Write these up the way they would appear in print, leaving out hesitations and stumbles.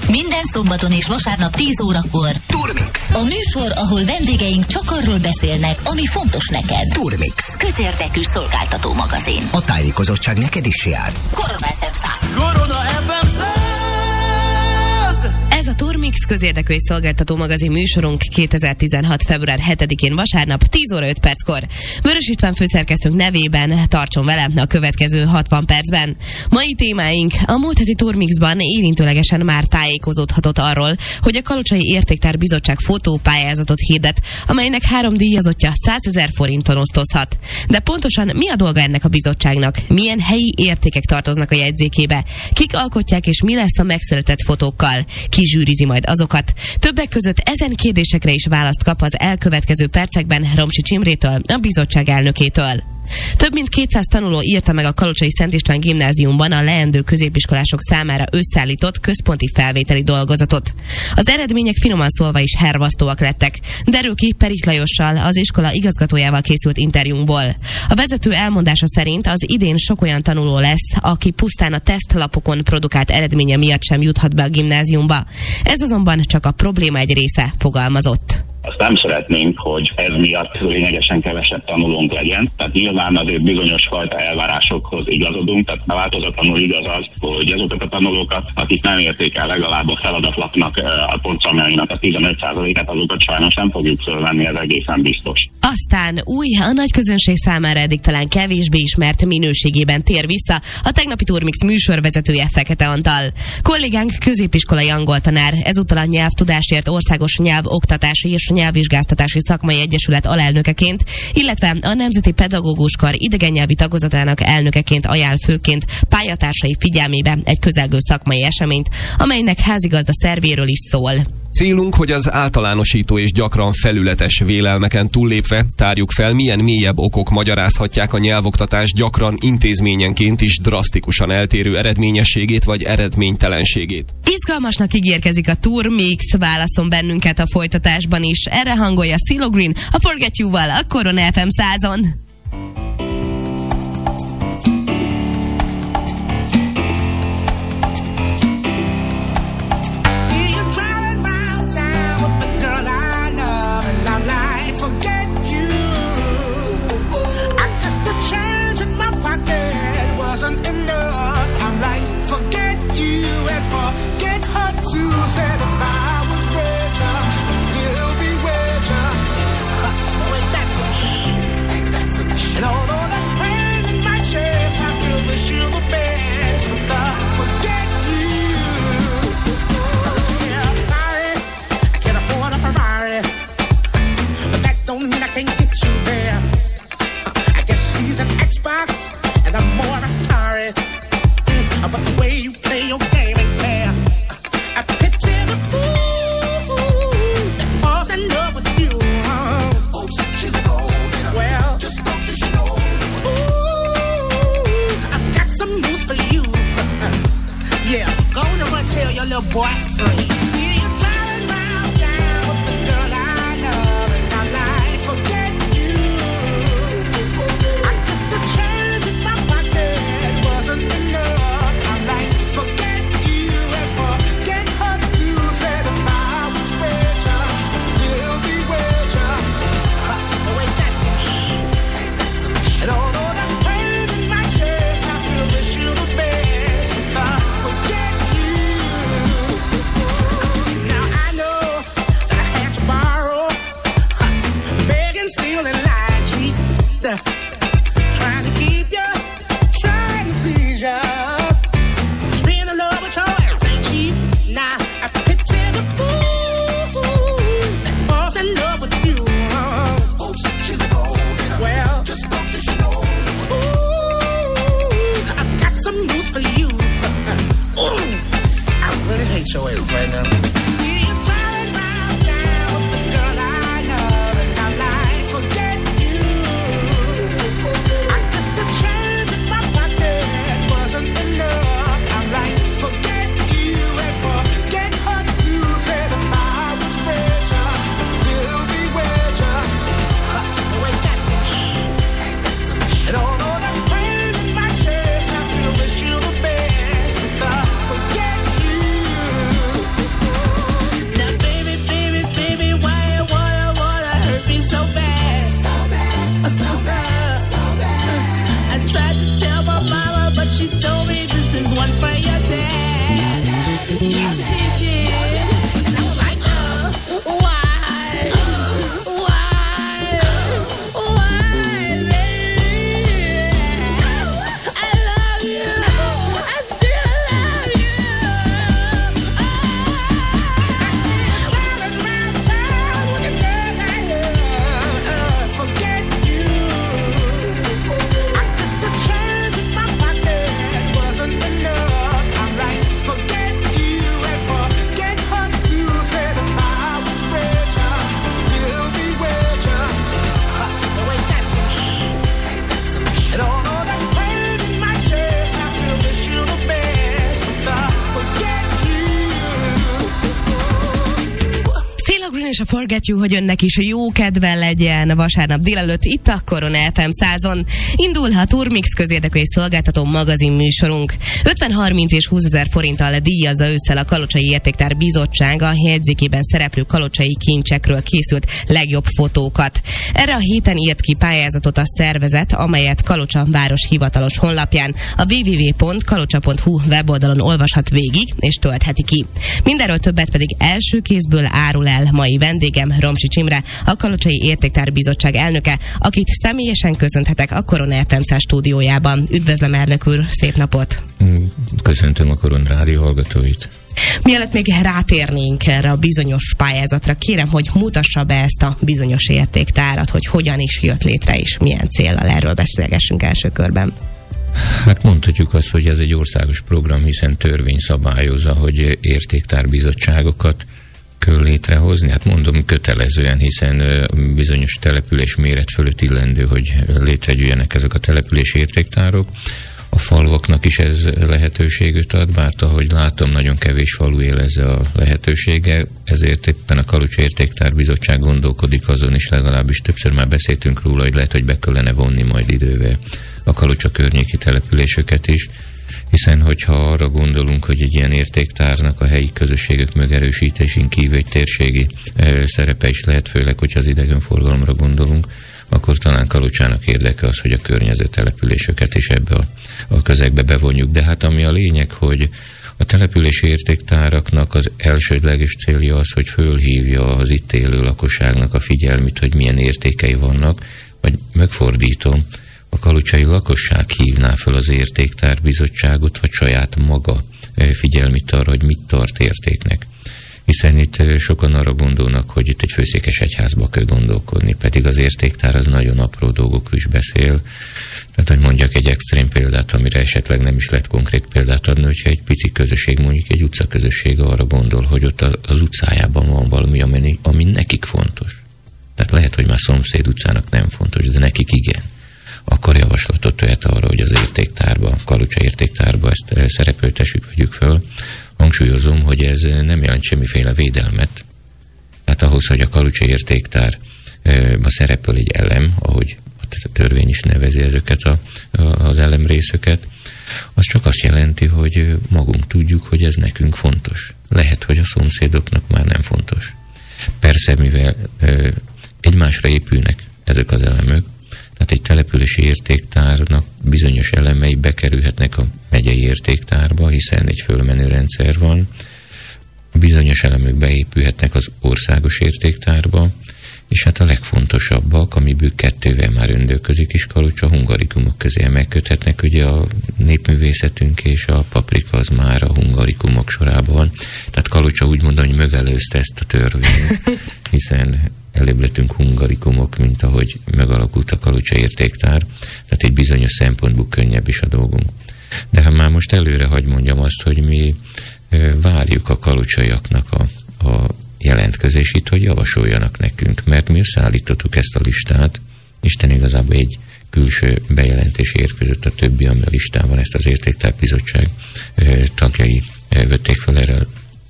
Minden szombaton és vasárnap 10 órakor. Turmix. A műsor, ahol vendégeink csak arról beszélnek, ami fontos neked. Turmix. Közérdekű szolgáltató magazin. A tájékozottság neked is jár. Korona FM 100. Korona FM 100. Ez a Turmix közérdekű és szolgáltató magazin műsorunk 2016. február 7-én vasárnap 10 óra 5 perckor. Vörös István főszerkesztőnk nevében tartson vele a következő 60 percben. Mai témáink: a múlt heti Turmixban érintőlegesen már tájékozódhatott arról, hogy a Kalocsai Értéktár Bizottság fotópályázatot hirdet, amelynek 3 díjazottja 100 000 forinton osztozhat. De pontosan mi a dolga ennek a bizottságnak? Milyen helyi értékek tartoznak a jegyzékébe? Kik alkotják és mi lesz a megszületett fotókkal? Ki zsűrizi majd azokat? Többek között ezen kérdésekre is választ kap az elkövetkező percekben Romsics Imrétől, a bizottság elnökétől. Több mint 200 tanuló írta meg a Kalocsai Szent István gimnáziumban a leendő középiskolások számára összeállított központi felvételi dolgozatot. Az eredmények finoman szólva is hervasztóak lettek. Derül ki Perik Lajossal, az iskola igazgatójával készült interjúnkból. A vezető elmondása szerint az idén sok olyan tanuló lesz, aki pusztán a tesztlapokon produkált eredménye miatt sem juthat be a gimnáziumba. Ez azonban csak a probléma egy része, fogalmazott. Azt nem szeretnénk, hogy ez miatt lényegesen kevesebb tanulónk legyen. Tehát nyilván azért bizonyos fajta elvárásokhoz igazodunk, tehát változatlanul igaz az, hogy azokat a tanulókat, akik nem érték el legalább a feladatlapnak a pontszámjainak a 15%-át, azokat sajnos nem fogjuk fölvenni, ez egészen biztos. Aztán a nagy közönség számára eddig talán kevésbé ismert minőségében tér vissza a tegnapi Turmix műsorvezetője, Fekete Antal. Kollégánk középiskolai angoltanár, ezúttal a Nyelvtudásért Országos Nyelvoktatási és Nyelvvizsgáztatási Szakmai Egyesület alelnökeként, illetve a Nemzeti Pedagóguskar idegennyelvi tagozatának elnökeként ajánl főként pályatársai figyelmébe egy közelgő szakmai eseményt, amelynek házigazda szervéről is szól. Célunk, hogy az általánosító és gyakran felületes vélelmeken túllépve tárjuk fel, milyen mélyebb okok magyarázhatják a nyelvoktatás gyakran intézményenként is drasztikusan eltérő eredményességét vagy eredménytelenségét. Izgalmasnak ígérkezik a Turmix, válaszol bennünket a folytatásban is. Erre hangolja CeeLo Green a Forget You-val a Korona FM 100-on. és a Forget You, hogy önnek is jó kedve legyen vasárnap délelőtt itt a Korona FM 100-on. Indul a Turmix közérdekű és szolgáltató magazin műsorunk. 50, 30 és 20 000 forinttal díjazza ősszel a Kalocsai Értéktár Bizottsága a jegyzékében szereplő kalocsai kincsekről készült legjobb fotókat. Erre a héten írt ki pályázatot a szervezet, amelyet Kalocsa város hivatalos honlapján a www.kalocsa.hu weboldalon olvashat végig és töltheti ki. Mindenről többet pedig első kézből árul el mai vendégem, Romsics Imre, a Kalocsai Értéktár Bizottság elnöke, akit személyesen köszönhetek a Korona FM 100 stúdiójában. Üdvözlöm, elnök úr, szép napot! Köszöntöm a Korona Rádió hallgatóit! Mielőtt még rátérnénk erre a bizonyos pályázatra, kérem, hogy mutassa be ezt a bizonyos értéktárat, hogy hogyan is jött létre és milyen céllal, erről beszélgessünk első körben. Hát mondhatjuk azt, hogy ez egy országos program, hiszen törvény szabályozza, hogy értéktárbizottságokat kell létrehozni. Hát mondom kötelezően, hiszen bizonyos település méret fölött illendő, hogy létrejöjjenek ezek a települési értéktárok. A falvaknak is ez lehetőséget ad, bár ahogy látom, nagyon kevés falu él ezzel a lehetősége, ezért éppen a Kalocsai Értéktárbizottság gondolkodik azon is, legalábbis többször már beszéltünk róla, hogy lehet, hogy be kellene vonni majd idővel a Kalocsa környéki településeket is, hiszen hogyha arra gondolunk, hogy egy ilyen értéktárnak a helyi közösségek megerősítésén kívül egy térségi szerepe is lehet, főleg, hogyha az idegenforgalomra gondolunk, akkor talán Kalocsának érdeke az, hogy a környező településeket is ebbe a közegbe bevonjuk. De hát ami a lényeg, hogy a települési értéktáraknak az elsődleges célja az, hogy fölhívja az itt élő lakosságnak a figyelmét, hogy milyen értékei vannak, vagy megfordítom, a kalocsai lakosság hívná fel az értéktárbizottságot, vagy saját maga figyelmét arra, hogy mit tart értéknek. Hiszen itt sokan arra gondolnak, hogy itt egy főszékes egyházba kell gondolkodni, pedig az értéktár az nagyon apró dolgokról is beszél. Tehát, hogy mondjak egy extrém példát, amire esetleg nem is lehet konkrét példát adni, hogyha egy pici közösség, mondjuk egy utcaközösség arra gondol, hogy ott az utcájában van valami, ami nekik fontos. Tehát lehet, hogy már szomszéd utcának nem fontos, de nekik igen. Akkor javaslatot tehet arra, hogy az értéktárba, a Kalocsai Értéktárba ezt szerepeltessük, vegyük föl. Hangsúlyozom, hogy ez nem jelent semmiféle védelmet. Tehát ahhoz, hogy a Kalocsai Értéktárba szerepel egy elem, ahogy a törvény is nevezi ezeket az elemrészöket, az csak azt jelenti, hogy magunk tudjuk, hogy ez nekünk fontos. Lehet, hogy a szomszédoknak már nem fontos. Persze, mivel egymásra épülnek ezek az elemek, tehát egy települési értéktárnak bizonyos elemei bekerülhetnek a megyei értéktárba, hiszen egy fölmenő rendszer van, bizonyos elemek beépülhetnek az országos értéktárba, és hát a legfontosabbak, amiből kettővel már öndöközik is Kalocsa, hungarikumok közé megköthetnek, ugye a népművészetünk és a paprika az már a hungarikumok sorában van. Tehát Kalocsa úgy mondom, hogy megelőzte ezt a törvényt, hiszen előbb lettünk hungarikumok, mint ahogy megalakult a Kalocsai Értéktár, tehát egy bizonyos szempontból könnyebb is a dolgunk. De ha már most előre hagy mondjam azt, hogy mi várjuk a kalocsaiaknak a jelentkezését, hogy javasoljanak nekünk, mert mi összeállítottuk ezt a listát, Isten igazából egy külső bejelentés érkezett, a többi, ami a listán van, ezt az Értéktárbizottság tagjai vették fel erre a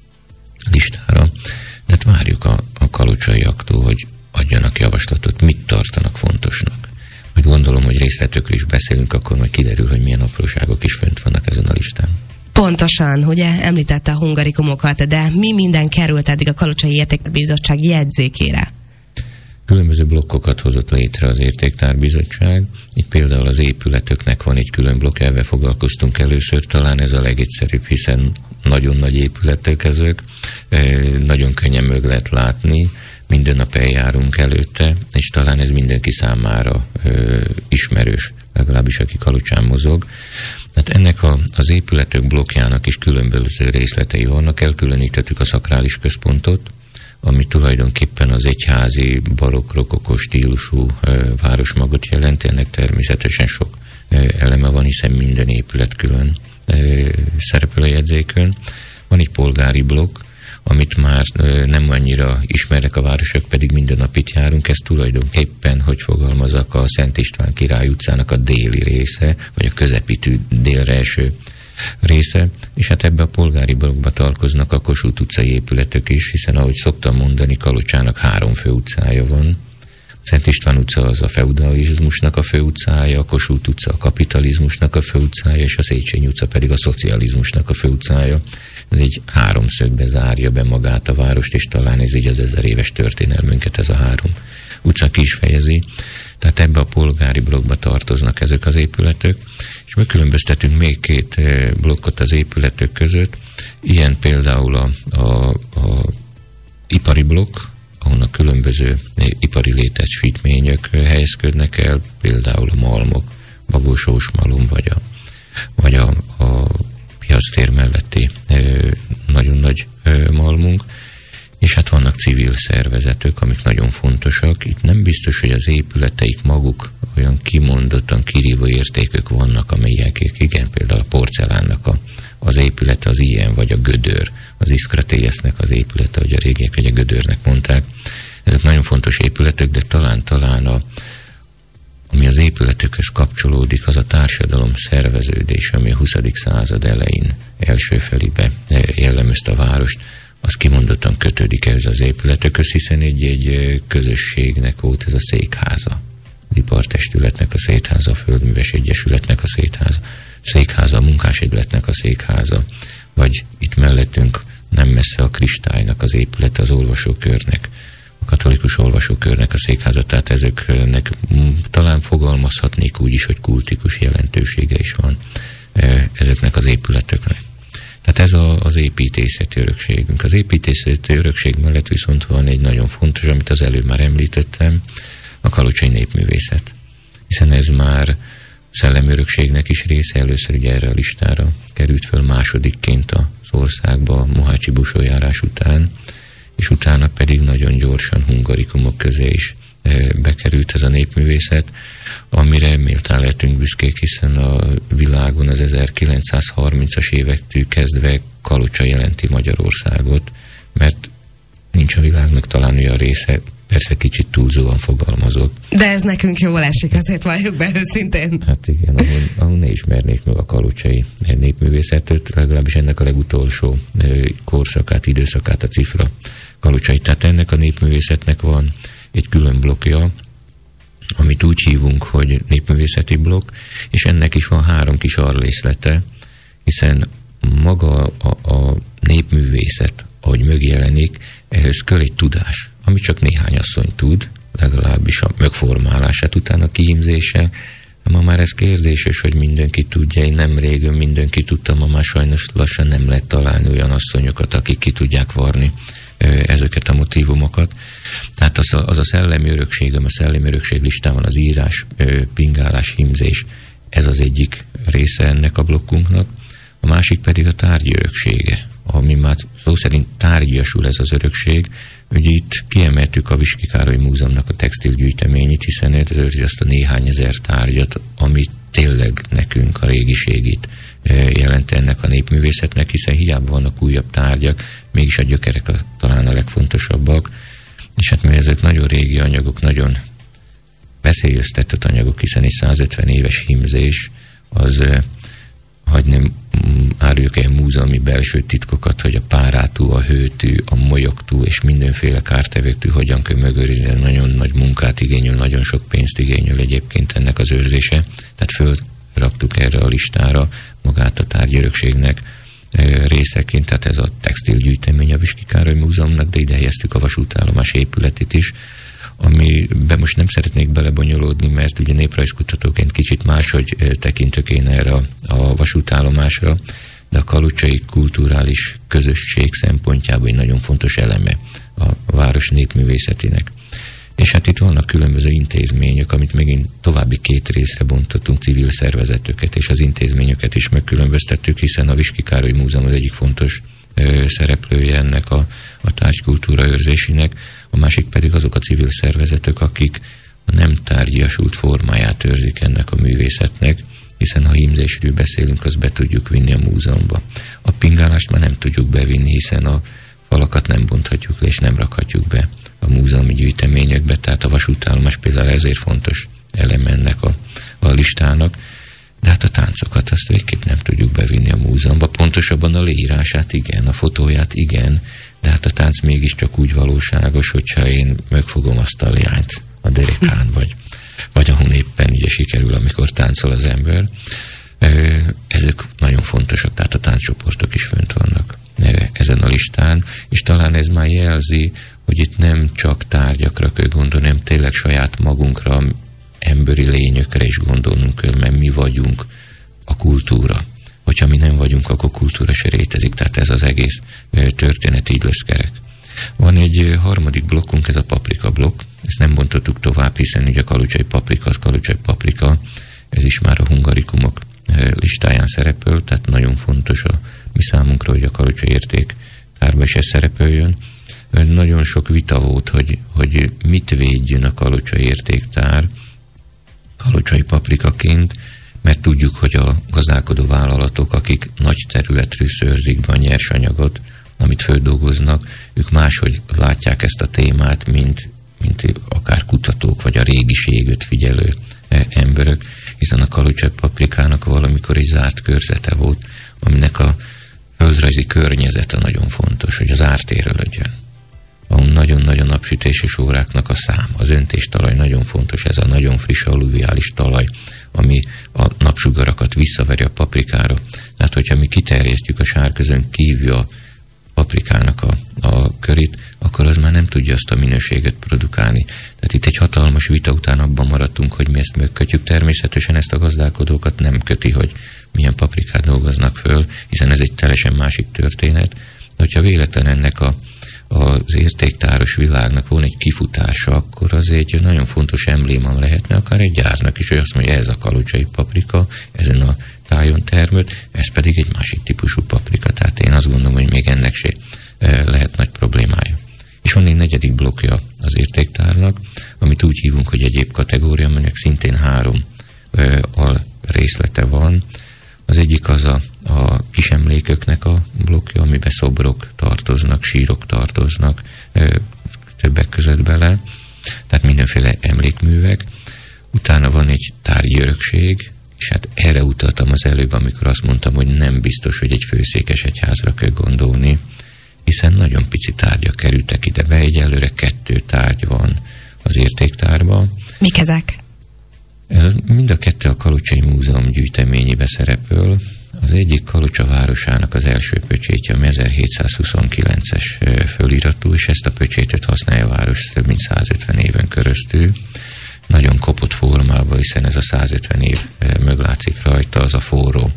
listára, de hát várjuk a kalocsaiaktól, hogy adjanak javaslatot, mit tartanak fontosnak. Hogy gondolom, hogy részletekről is beszélünk, akkor majd kiderül, hogy milyen apróságok is fönt vannak ezen a listán. Pontosan, ugye említette a hungarikumokat, de mi minden került eddig a Kalocsai Értéktárbizottság jegyzékére? Különböző blokkokat hozott létre az Értéktárbizottság. Itt például az épületeknek van egy külön blokk, ezzel foglalkoztunk először, talán ez a legegyszerűbb, hiszen nagyon nagy épületek ezek, nagyon könnyen meg lehet látni, minden nap eljárunk előtte, és talán ez mindenki számára ismerős, legalábbis aki Kalocsán mozog. Tehát ennek az épületek blokkjának is különböző részletei vannak, elkülönítettük a szakrális központot, ami tulajdonképpen az egyházi barokk-rokokó stílusú városmagot jelenti, ennek természetesen sok eleme van, hiszen minden épület külön szerepel a jegyzékön. Van egy polgári blokk, amit már nem annyira ismernek a városok, pedig minden nap itt járunk. Ez tulajdonképpen, hogy fogalmazok, a Szent István Király utcának a déli része, vagy a közepítő délre eső része, és hát ebbe a polgári blokkba tartoznak a Kossuth utcai épületek is, hiszen ahogy szoktam mondani, Kalocsának 3 főutcája van. Szent István utca az a feudalizmusnak a főutcája, a Kossuth utca a kapitalizmusnak a főutcája, és a Széchenyi utca pedig a szocializmusnak a főutcája. Ez így 3 szögbe zárja be magát a várost, és talán ez így az 1000 éves történelmünket ez a 3 utca ki is fejezi. Tehát ebbe a polgári blokkba tartoznak ezek az épületek, és megkülönböztetünk még 2 blokkot az épületek között. Ilyen például a ipari blokk, ahonnan különböző ipari létesítmények helyezkednek el, például a malmok, Bagósós malom, vagy a piactér melletti nagyon nagy malmunk, és hát vannak civil szervezetek, amik nagyon fontosak. Itt nem biztos, hogy az épületeik maguk olyan kimondottan kirívó értékök vannak, amelyek igen, például a porcelánnak az épülete az ilyen, vagy a gödör, az Iskra TS-nek az épülete, hogy a régiek, vagy a gödörnek mondták. Ezek nagyon fontos épületek, de talán ami az épületekhez kapcsolódik, az a társadalom szerveződés, ami a 20. század elején első felébe jellemezte a várost, az kimondottan kötődik ehhez az épületekhöz, hiszen egy közösségnek volt ez a székháza. Az ipartestületnek a székháza, a Földműves Egyesületnek a székháza, a Munkásegyletnek a székháza, vagy itt mellettünk nem messze a Kristálynak az épülete, az olvasókörnek, a katolikus olvasókörnek a székháza, tehát ezeknek talán fogalmazhatnék úgy is, hogy kultikus jelentősége is van ezeknek az épületeknek. Tehát ez az építészeti örökségünk. Az építészeti örökség mellett viszont van egy nagyon fontos, amit az előbb már említettem, a kalocsai népművészet. Hiszen ez már szellemi örökségnek is része, először ugye erre a listára került föl másodikként az országba a Mohácsi buszójárás után, és utána pedig nagyon gyorsan hungarikumok közé is bekerült ez a népművészet, amire méltán lehetünk büszkék, hiszen a világon az 1930-as évektől kezdve Kalocsa jelenti Magyarországot, mert nincs a világnak talán olyan része, persze kicsit túlzóan fogalmazott. De ez nekünk jól esik, azért valljuk be őszintén. Hát igen, ahol ne ismernék meg a kalocsai népművészetet, legalábbis ennek a legutolsó korszakát, időszakát, a cifra kalocsai. Tehát ennek a népművészetnek van egy külön blokkja, amit úgy hívunk, hogy népművészeti blokk, és ennek is van 3 kis arrészlete, hiszen maga a népművészet, ahogy megjelenik, ehhez kell egy tudás, amit csak néhány asszony tud, legalábbis a megformálását, utána kihímzése. Ma már ez kérdéses, hogy mindenki tudja, én nem régen mindenki tudta, ma már sajnos lassan nem lehet találni olyan asszonyokat, akik ki tudják varni ezeket a motívumokat. Tehát az a szellemi örökségem, a szellemi örökség listán van az írás, pingálás, hímzés, ez az egyik része ennek a blokkunknak. A másik pedig a tárgyi öröksége, ami már szó szerint tárgyasul ez az örökség. Ugye itt kiemeltük a Viski Károly Múzeumnak a textilgyűjteményét, hiszen ez őrzi azt a néhány ezer tárgyat, ami tényleg nekünk a régiségét jelent ennek a népművészetnek, hiszen hiába vannak újabb tárgyak, mégis a gyökerek talán a legfontosabbak, és hát mivel ezek nagyon régi anyagok, nagyon veszélyeztetett anyagok, hiszen egy 150 éves hímzés, az hogy nem áruljuk el múzeumi belső titkokat, hogy a párátú, a hőtű, a molyogtú és mindenféle kártevőktű hogyan kell megőrizni, nagyon nagy munkát igényel, nagyon sok pénzt igényel egyébként ennek az őrzése. Tehát fölraktuk erre a listára magát a tárgyörökségnek részeként, tehát ez a textilgyűjtemény a Viski Károly Múzeumnak, de ide helyeztük a vasútállomás épületét is, amiben most nem szeretnék belebonyolódni, mert ugye néprajzkutatóként kicsit máshogy tekintök én erre a vasútállomásra, de a kalocsai kulturális közösség szempontjából egy nagyon fontos eleme a város népművészetének. És hát itt vannak különböző intézmények, amit megint további 2 részre bontottunk, civil szervezeteket, és az intézményeket is megkülönböztettük, hiszen a Viski Károly Múzeum az egyik fontos szereplője ennek a tárgykultúra őrzésének, a másik pedig azok a civil szervezetek, akik a nem tárgyasult formáját őrzik ennek a művészetnek, hiszen ha hímzésről beszélünk, azt be tudjuk vinni a múzeumba. A pingálást már nem tudjuk bevinni, hiszen a falakat nem bonthatjuk le, és nem rakhatjuk be a múzeumi gyűjteményekbe, tehát a vasútállomás például ezért fontos eleme ennek a listának. De hát a táncokat azt végképp nem tudjuk bevinni a múzeumba. Pontosabban a leírását igen, a fotóját igen, de hát a tánc mégiscsak úgy valóságos, hogyha én megfogom azt a leányt a derekán, vagy ahol éppen így sikerül, amikor táncol az ember. Ezek nagyon fontosak, tehát a tánccsoportok is fönt vannak ezen a listán, és talán ez már jelzi, hogy itt nem csak tárgyakra kell gondolni, hanem tényleg saját magunkra, emberi lényökre is gondolnunk kell, mert mi vagyunk a kultúra. Hogyha mi nem vagyunk, akkor kultúra se létezik, tehát ez az egész történet így löszkerek. Van egy harmadik blokkunk, ez a paprika blokk, ezt nem bontottuk tovább, hiszen ugye a kalucsai paprika, az kalucsai paprika, ez is már a hungarikumok listáján szerepel, tehát nagyon fontos a mi számunkra, hogy a kalucsai értéktárba is ez szerepöljön. Nagyon sok vita volt, hogy mit védjön a kalucsai értéktár kalucsai paprikaként, mert tudjuk, hogy a gazdálkodó vállalatok, akik nagy területről szőrzik be a nyersanyagot, amit földolgoznak, ők máshogy látják ezt a témát, mint akár kutatók, vagy a régiséget figyelő emberek, hiszen a kalucsai paprikának valamikor egy zárt körzete volt, aminek a földrajzi környezete nagyon fontos, hogy az ártérölődjön. Ahol nagyon-nagyon napsütéses óráknak a szám, az öntéstalaj nagyon fontos, ez a nagyon friss alluviális talaj, ami a napsugarakat visszaveri a paprikára. Tehát, hogyha mi kiterjesztjük a sárközön kívül a paprikának a körét, akkor az már nem tudja azt a minőséget produkálni. Tehát itt egy hatalmas vita után abban maradtunk, hogy mi ezt megkötjük. Természetesen ezt a gazdálkodókat nem köti, hogy milyen paprikát dolgoznak föl, hiszen ez egy teljesen másik történet. De hogyha véletlen ennek az értéktáros világnak volna egy kifutása, akkor az egy nagyon fontos embléma lehetne, akár egy gyárnak is, hogy azt mondja, ez a kalucsai paprika, ezen a tájon termelt, ez pedig egy másik típusú paprika. Tehát én azt gondolom, hogy még ennek se lehet nagy problémája. És van egy negyedik blokkja az értéktárnak, amit úgy hívunk, hogy egyéb kategória, aminek szintén 3 alrészlete van. Az egyik az a kis emléköknek a blokkja, amiben szobrok tartoznak, sírok tartoznak többek között bele, tehát mindenféle emlékművek. Utána van egy tárgyi örökség, és hát erre utaltam az előbb, amikor azt mondtam, hogy nem biztos, hogy egy főszékes egyházra kell gondolni, hiszen nagyon pici tárgyak kerültek ide be, egyelőre 2 tárgy van az értéktárban. Mik ezek? Ez mind a 2 a Kalucsai Múzeum gyűjteményébe szerepel. Az egyik Kalucsa városának az első pöcsétje, ami 1729-es föliratú, és ezt a pöcsétet használja a város több mint 150 éven keresztül. Nagyon kopott formában, hiszen ez a 150 év meglátszik rajta, az a forró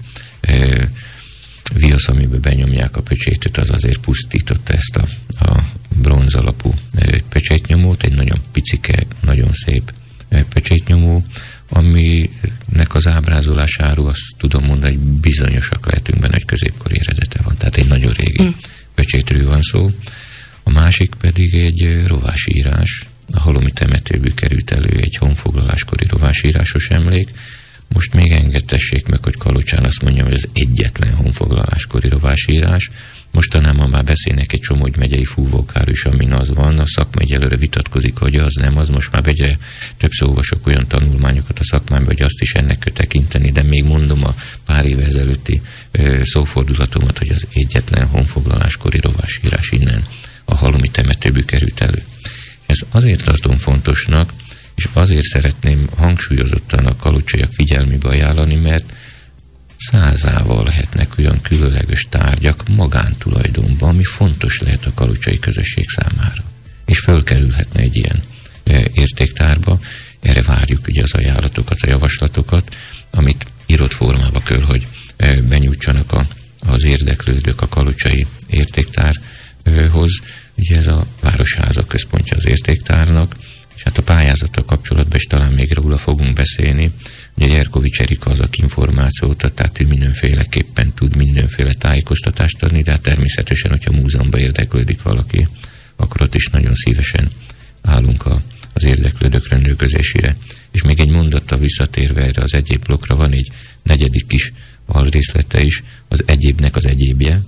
viasz, amiben benyomják a pöcsétet, az azért pusztította ezt a bronz alapú pöcsétnyomót, egy nagyon picike, nagyon szép pöcsétnyomó, aminek az ábrázolásáról azt tudom mondani, hogy bizonyosak lehetünk benne, hogy középkori eredete van. Tehát egy nagyon régi pöcsétről van szó. A másik pedig egy rovásírás. A Halomi temetőből került elő egy honfoglaláskori rovásírásos emlék. Most még engedtessék meg, hogy Kalucsán azt mondjam, hogy ez egyetlen honfoglaláskori rovásírás. Mostanában már beszélnek egy Somogy megyei fúvókár is, amin az van. A szakma egyelőre vitatkozik, hogy az nem az. Most már egyre többször olvasok olyan tanulmányokat a szakmában, hogy azt is ennek kell tekinteni, de még mondom a pár éve ezelőtti szófordulatomat, hogy az egyetlen honfoglaláskori rovásírás innen a Halomi temetőből került elő. Ez azért tartom fontosnak, és azért szeretném hangsúlyozottan a kalucsaiak figyelmébe ajánlani, mert 100-ával lehetnek olyan különleges tárgyak magántulajdonban, ami fontos lehet a kalucsai közösség számára. És fölkerülhetne egy ilyen értéktárba. Erre várjuk ugye az ajánlatokat, a javaslatokat, amit írott formába kell, hogy benyújtsanak az érdeklődők a kalucsai értéktárhoz. Ugye ez a Városháza központja az értéktárnak, és hát a pályázattal kapcsolatban is talán még róla fogunk beszélni. Ugye Jerkovics Erika az, aki információt ad, tehát ő mindenféleképpen tud mindenféle tájékoztatást adni, de hát természetesen, hogyha múzeumban érdeklődik valaki, akkor ott is nagyon szívesen állunk az érdeklődők rendelkezésére. És még egy mondattal visszatérve erre az egyéb blokkra van egy negyedik kis alrészlete is, az egyébnek az egyébje.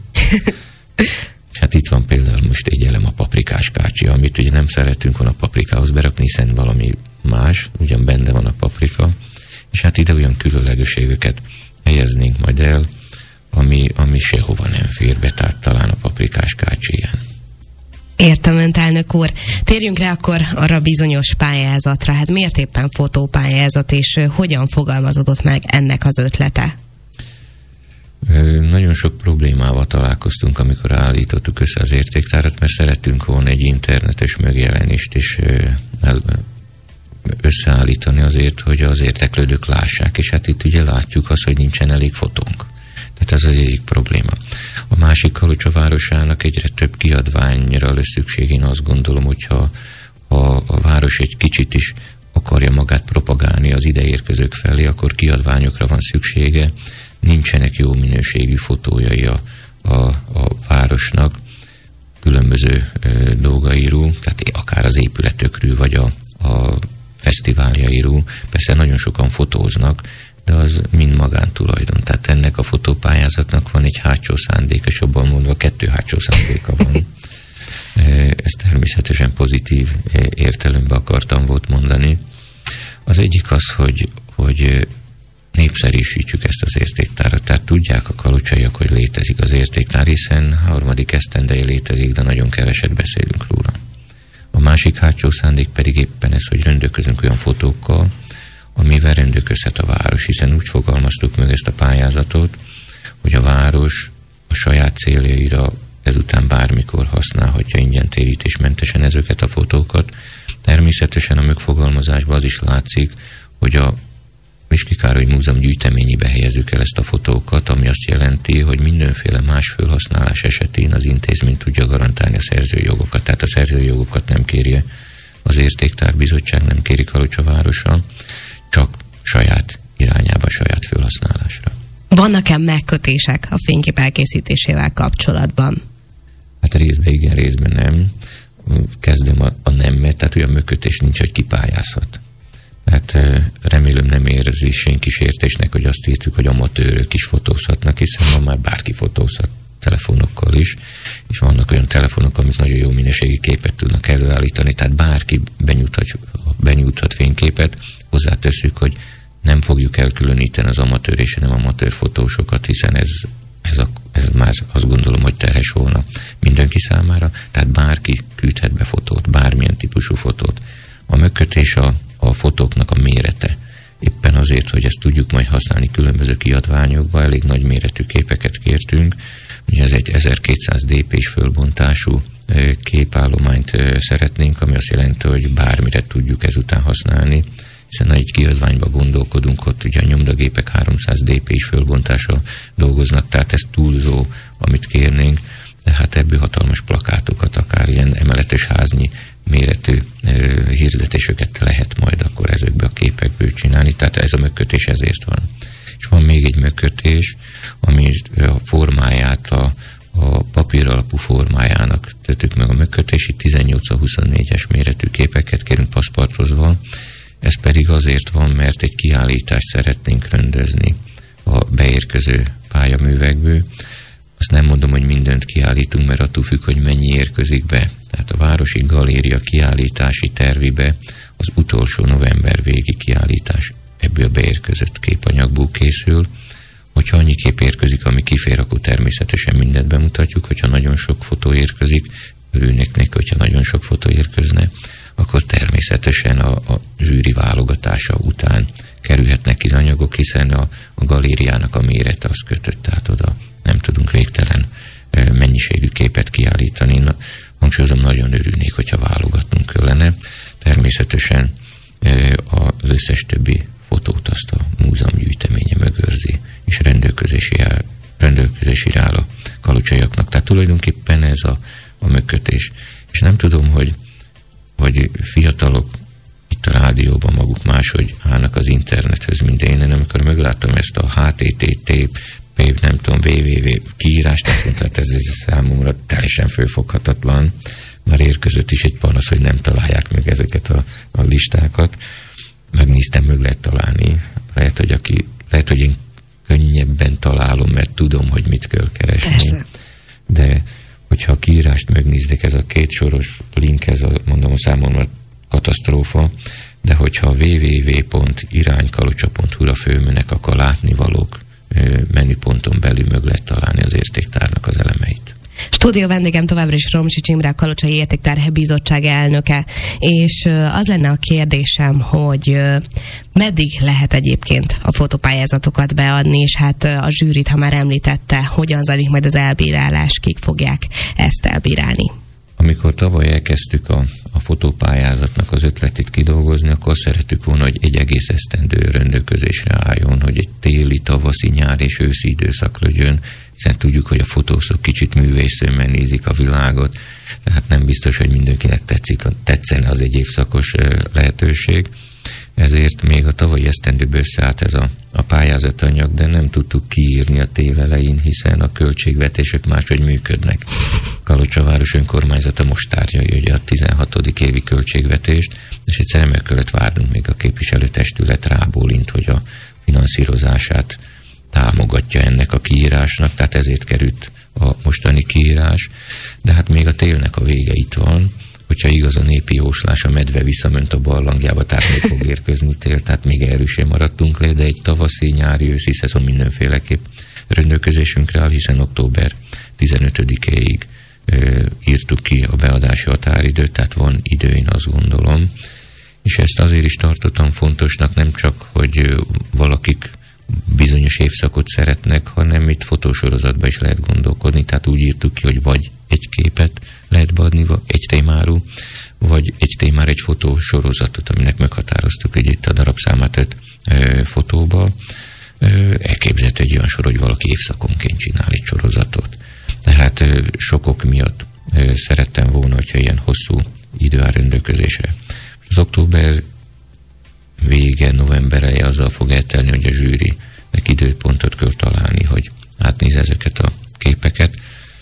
És hát itt van például most egy elem, a paprikás kácsi, amit ugye nem szeretünk volna a paprikához berakni, hiszen valami más, ugyan benne van a paprika, és hát ide olyan különlegességeket helyeznénk majd el, ami sehova nem fér be, tehát talán a paprikás kács ilyen. Értem önt, elnök úr. Térjünk rá akkor arra bizonyos pályázatra. Hát miért éppen fotópályázat, és hogyan fogalmazódott meg ennek az ötlete? Nagyon sok problémával találkoztunk, amikor állítottuk össze az értéktárat, mert szerettünk volna egy internetes megjelenést is összeállítani azért, hogy az érdeklődők lássák, és hát itt ugye látjuk azt, hogy nincsen elég fotónk. Tehát ez az egyik probléma. A másik, Kalocsa városának egyre több kiadványra lesz szükség. Én azt gondolom, hogyha a város egy kicsit is akarja magát propagálni az ideérkezők felé, akkor kiadványokra van szüksége. Nincsenek jó minőségű fotójai a városnak, különböző dolgairól, tehát akár az épületökről, vagy a fesztiváljairól. Persze nagyon sokan fotóznak, de az mind magántulajdon. Tehát ennek a fotópályázatnak van egy hátsó szándéka, és abban mondva 2 hátsó szándéka van. Ezt természetesen pozitív értelemben akartam volt mondani. Az egyik az, hogy népszerűsítsük ezt az értéktárat. Tehát tudják a kalocsaiak, hogy létezik az értéktár, hiszen 3. esztendeje létezik, de nagyon keveset beszélünk róla. A másik hátsó szándék pedig éppen ez, hogy rendőrközünk olyan fotókkal, amivel rendőrközhet a város, hiszen úgy fogalmaztuk meg ezt a pályázatot, hogy a város a saját céljaira ezután bármikor használhatja ingyen térítésmentesen ezeket a fotókat. Természetesen a megfogalmazásban az is látszik, hogy a Miski Károly Múzeum gyűjteményébe helyezzük el ezt a fotókat, ami azt jelenti, hogy mindenféle más felhasználás esetén az intézmény tudja garantálni a szerzői jogokat. Tehát a szerzői jogokat nem kéri az Értéktárbizottság, nem kéri Kalocsa városa, csak saját irányába, saját felhasználásra. Vannak-e megkötések a fénykép elkészítésével kapcsolatban? Hát részben igen, részben nem. Kezdem a nemmet, tehát olyan megkötés nincs, hogy kipályázhat. Hát remélem nem érzi senki sértésnek, hogy azt írtuk, hogy amatőrök is fotózhatnak, hiszen ma már bárki fotózhat telefonokkal is, és vannak olyan telefonok, amik nagyon jó minőségi képet tudnak előállítani, tehát bárki benyújthat fényképet. Hozzátesszük, hogy nem fogjuk elkülöníteni az amatőr és nem amatőr fotósokat, hiszen ez már azt gondolom, hogy terhes volna mindenki számára, tehát bárki küldhet be fotót, bármilyen típusú fotót. A megkötés a fotóknak a mérete. Éppen azért, hogy ezt tudjuk majd használni különböző kiadványokba, elég nagy méretű képeket kértünk. Ugye ez egy 1200 dp-s fölbontású képállományt szeretnénk, ami azt jelenti, hogy bármire tudjuk ezután használni, hiszen egy kiadványba gondolkodunk, ott ugye a nyomdagépek 300 dp-s fölbontása dolgoznak, tehát ez túlzó, amit kérnénk, de hát ebből hatalmas plakátokat, akár ilyen emeletes háznyi méretű hirdetéseket lehet majd akkor ezekbe a képekből csinálni, tehát ez a megkötés ezért van. És van még egy megkötés, ami a formáját, a papír alapú formájának tettük meg a megkötési 18-24-es méretű képeket kérünk paszportozva. Ez pedig azért van, mert egy kiállítást szeretnénk rendezni a beérkező pályaművekből. Azt nem mondom, hogy mindent kiállítunk, mert attól függ, hogy mennyi érkezik be. Tehát a Városi Galéria kiállítási tervibe az utolsó november végi kiállítás ebből a beérkezett képanyagból készül. Hogyha annyi kép érkezik, ami kifér, akkor természetesen mindent bemutatjuk. Hogyha nagyon sok fotó érkezik, örülnék neki, hogyha nagyon sok fotó érkezne, akkor természetesen a zsűri válogatása után kerülhetnek ki az anyagok, hiszen a galériának a mérete az kötött, tehát oda nem tudunk végtelen mennyiségű képet kiállítani. Hangsúlyozom, nagyon örülnék, hogyha válogatnunk kellene. Természetesen az összes többi fotót azt a múzeum gyűjteménye megőrzi, és rendelkezésére áll a kalocsaiaknak. Tehát tulajdonképpen ez a megkötés. És nem tudom, hogy fiatalok itt a rádióban maguk máshogy állnak az internethöz, mint én amikor megláttam ezt a HTTP, nem tudom, www kiírást, tehát ez számomra teljesen fölfoghatatlan. Már érkezett is egy panasz, hogy nem találják meg ezeket a listákat. Megnéztem, meg lehet találni. Lehet, hogy én könnyebben találom, mert tudom, hogy mit kell keresni. Persze. De hogyha a kiírást megnézzük, ez a 2 soros link, ez mondom, a számomra katasztrófa. de hogyha www.iránykalocsa.hu-ra fölmennek, akkor látnivalók menüponton belül meg lehet találni az értéktárnak az elemeit. Stúdió vendégem továbbra is Romsics Imre, a Kalocsai Értéktár Bizottság elnöke, és az lenne a kérdésem, hogy meddig lehet egyébként a fotopályázatokat beadni, és hát a zsűrit, ha már említette, hogyan zajlik majd az elbírálás, kik fogják ezt elbírálni? Amikor tavaly elkezdtük a fotópályázatnak az ötletét kidolgozni, akkor szerettük volna, hogy egy egész esztendő rendelkezésre álljon, hogy egy téli, tavaszi, nyár és őszi időszak legyen, hiszen tudjuk, hogy a fotósok kicsit művészőmmel nézik a világot, tehát nem biztos, hogy mindenkinek tetszene az egy évszakos lehetőség. Ezért még a tavalyi esztendőből összeállt ez a pályázatanyag, de nem tudtuk kiírni a tél elején, hiszen a költségvetések máshogy működnek. Kalocsa város önkormányzata most tárgyalja ugye a 16. évi költségvetést, és egy szemek között várunk, még a képviselőtestület rábólint, hogy a finanszírozását támogatja ennek a kiírásnak, tehát ezért került a mostani kiírás, de hát még a télnek a vége itt van, hogyha igaz a népi jóslás, a medve visszament a barlangjába, tehát még fog érkezni tél, tehát még erről sem maradtunk le, de egy tavaszi, nyári, őszi szezon mindenféleképp rendelkezésünkre áll, hiszen október 15-éig írtuk ki a beadási határidőt, tehát van idő, én azt gondolom, és ezt azért is tartottam fontosnak, nem csak, hogy valakik bizonyos évszakot szeretnek, hanem itt fotósorozatban is lehet gondolkodni, tehát úgy írtuk ki, hogy vagy egy képet lehet beadni egy témáról, vagy egy témára egy fotósorozatot, aminek meghatároztuk itt a darabszámát 5 fotóba. Elképzelhető egy olyan sor, hogy valaki évszakonként csinál egy sorozatot. Tehát sokok miatt szerettem volna, hogyha ilyen hosszú idő áll rendelkezésre. Az október vége, november eleje azzal fog eltelni, hogy a zsűrinek időpontot kell találni, hogy átnéz ezeket a képeket.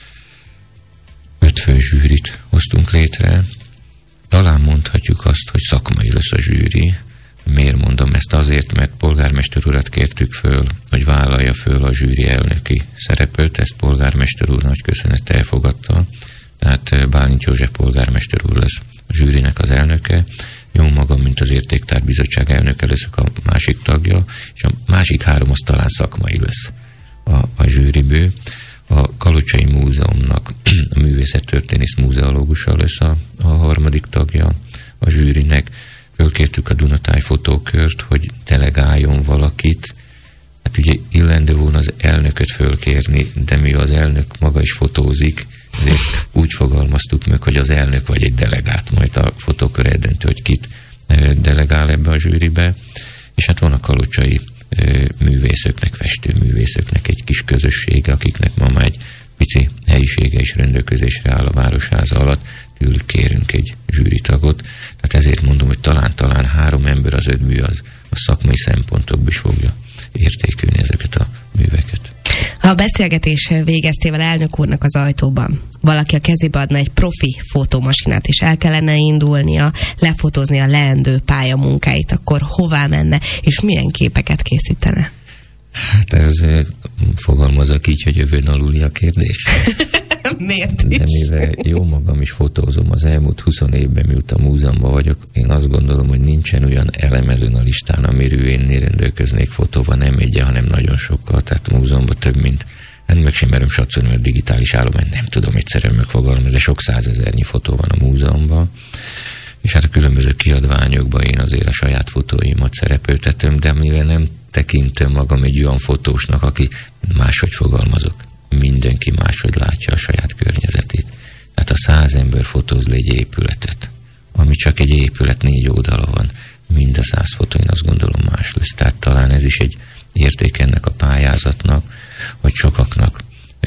5 fő zsűrit hoztunk létre. Talán mondhatjuk azt, hogy szakmai lesz a zsűri. Miért mondom ezt? Azért, mert polgármester urat kértük föl, hogy vállalja föl a zsűri elnöki szerepet. Ezt polgármester úr nagy köszönettel elfogadta. Tehát Bálint József polgármester úr lesz a zsűrinek az elnöke. Jó magam, mint az Értéktár Bizottság elnöke leszek a másik tagja, és a másik 3 az talán szakmai lesz a zsűriből. A Kalocsai Múzeumnak a művészettörténész múzeológusa lesz a harmadik tagja a zsűrinek. Fölkértük a Dunatáj fotókört, hogy delegáljon valakit. Hát ugye illendő volna az elnököt fölkérni, de mi az elnök maga is fotózik, ezért úgy fogalmaztuk meg, hogy az elnök vagy egy delegát, majd a fotókör eldöntő, hogy kit delegál ebbe a zsűribe. És hát van a kalocsai művészöknek, festőművészöknek egy kis közössége, akiknek ma már egy pici helyisége is rendelkezésre áll a Városháza alatt, tőlük kérünk egy zsűritagot. Tehát ezért mondom, hogy talán 3 ember az 5 mű az a szakmai szempontokból is fogja értékelni ezeket a műveket. Ha a beszélgetés végeztével elnök úrnak az ajtóban valaki a kezébe adna egy profi fotómasinát, és el kellene indulnia, lefotózni a leendő pályamunkáit, akkor hová menne, és milyen képeket készítene? Hát ez fogalmazok így, hogy jövőn aluli a kérdés. Miért is? De mivel jó magam is fotózom az elmúlt 20 évben, miután múzeumban vagyok, én azt gondolom, hogy nincsen olyan elemezőn a listán, amiről én rendelkeznék fotóval, nem egyen, hanem nagyon sokkal. Tehát a múzeumban több, mint, meg sem merem satszolni, mert digitális állomány, nem tudom egyszerűen megfogalmazni, de sok 100 000-nyi fotó van a múzeumban. És hát a különböző kiadványokban én azért a saját fotóimat szerepeltetem, de mivel nem tekintem magam egy olyan fotósnak, aki máshogy fogalmazok. Mindenki máshogy látja a saját környezetét. Tehát a 100 ember fotóz le egy épületet, ami csak egy épület 4 oldala van, mind a 100 fotó, én azt gondolom más lesz. Tehát talán ez is egy érték ennek a pályázatnak, hogy sokaknak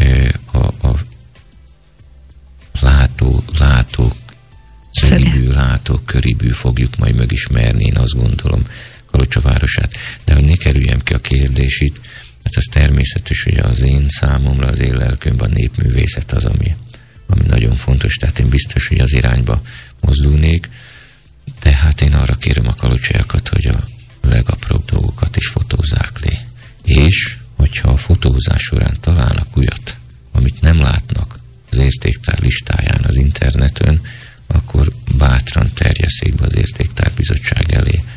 a látók köréből fogjuk majd megismerni, én azt gondolom, Kalocsa városát. De hogy ne kerüljem ki a kérdését, hát az természetes, hogy az én számomra, az én lelkőmben a népművészet az, ami nagyon fontos, tehát én biztos, hogy az irányba mozdulnék, de hát én arra kérem a kalocsaiakat, hogy a legapróbb dolgokat is fotózzák le. És, hogyha a fotózás során találnak olyat, amit nem látnak az értéktár listáján az interneten, akkor bátran terjesszék be az Értéktár Bizottság elé.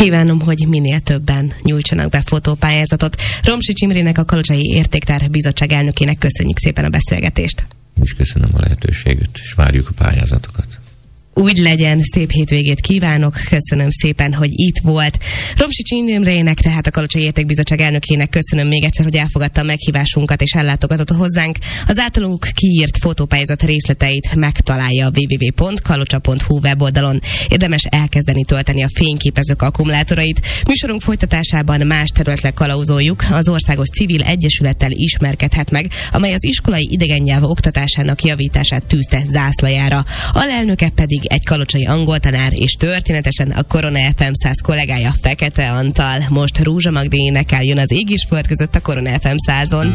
Kívánom, hogy minél többen nyújtsanak be fotópályázatot. Romsics Imrének, a Kalocsai Értéktár Bizottság elnökének köszönjük szépen a beszélgetést. És köszönöm a lehetőséget, és várjuk a pályázatokat. Úgy legyen, szép hétvégét kívánok, köszönöm szépen, hogy itt volt. Romsics Imrének, tehát a Kalocsai Értékbizottság elnökének köszönöm még egyszer, hogy elfogadta a meghívásunkat és ellátogatott hozzánk. Az általunk kiírt fotópályázat részleteit megtalálja a www.kalocsa.hu weboldalon. Érdemes elkezdeni tölteni a fényképezők akkumulátorait. Műsorunk folytatásában más területre kalauzoljuk, az Országos Civil Egyesülettel ismerkedhet meg, amely az iskolai idegen nyelv oktatásának javítását tűzte zászlajára. Alelnöke pedig egy kalocsai angoltanár, és történetesen a Korona FM 100 kollégája, Fekete Antal. Most Rúzsa Magdi énekel, jön az Ég és Föld között a Korona FM 100-on.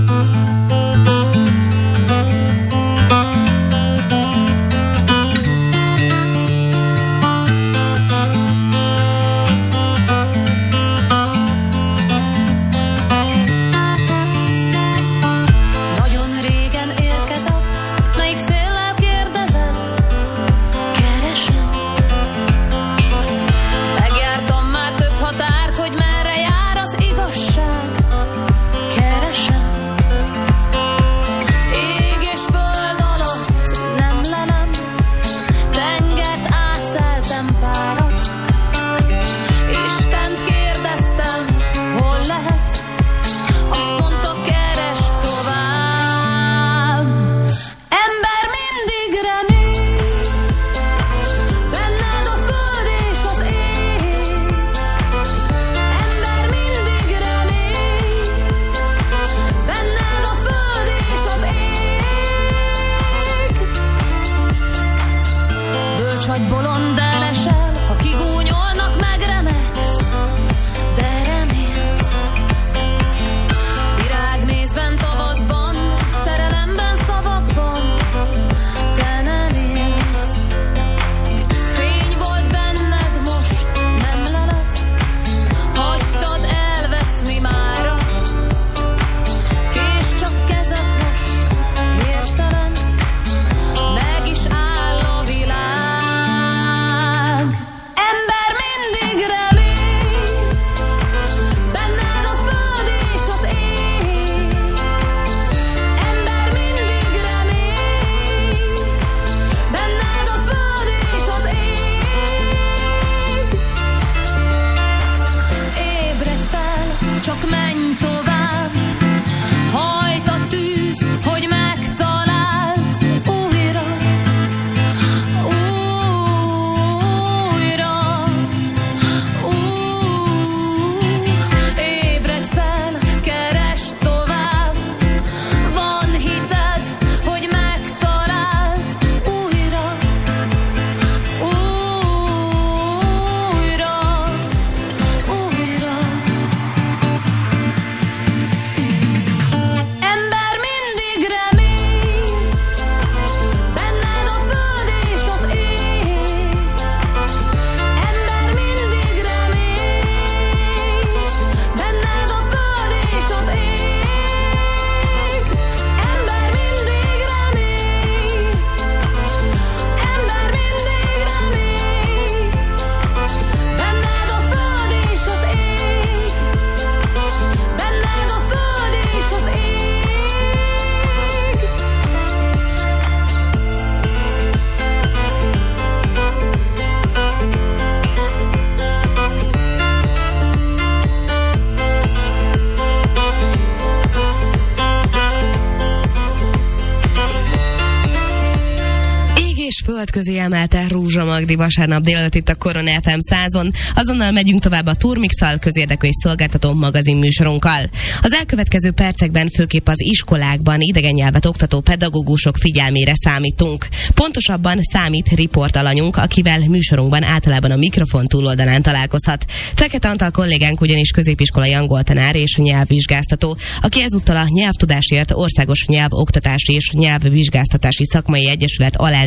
Földközi emelte Rúzsa Magdi vasárnap délelőtt itt a Korona FM 100-on. Azonnal megyünk tovább a Turmix-szal, közérdekű és szolgáltató magazin műsorunkkal. Az elkövetkező percekben főképp az iskolákban idegen nyelvet oktató pedagógusok figyelmére számítunk. Pontosabban számít riportalanyunk, akivel műsorunkban általában a mikrofon túloldalán találkozhat. Fekete Antal kollégánk ugyanis középiskolai angoltanár és nyelvvizsgáztató, aki ezúttal a Nyelvtudásért Országos Nyelvoktatási és Nyelvvizsgáztatási Szakmai Egyesület alelnökeként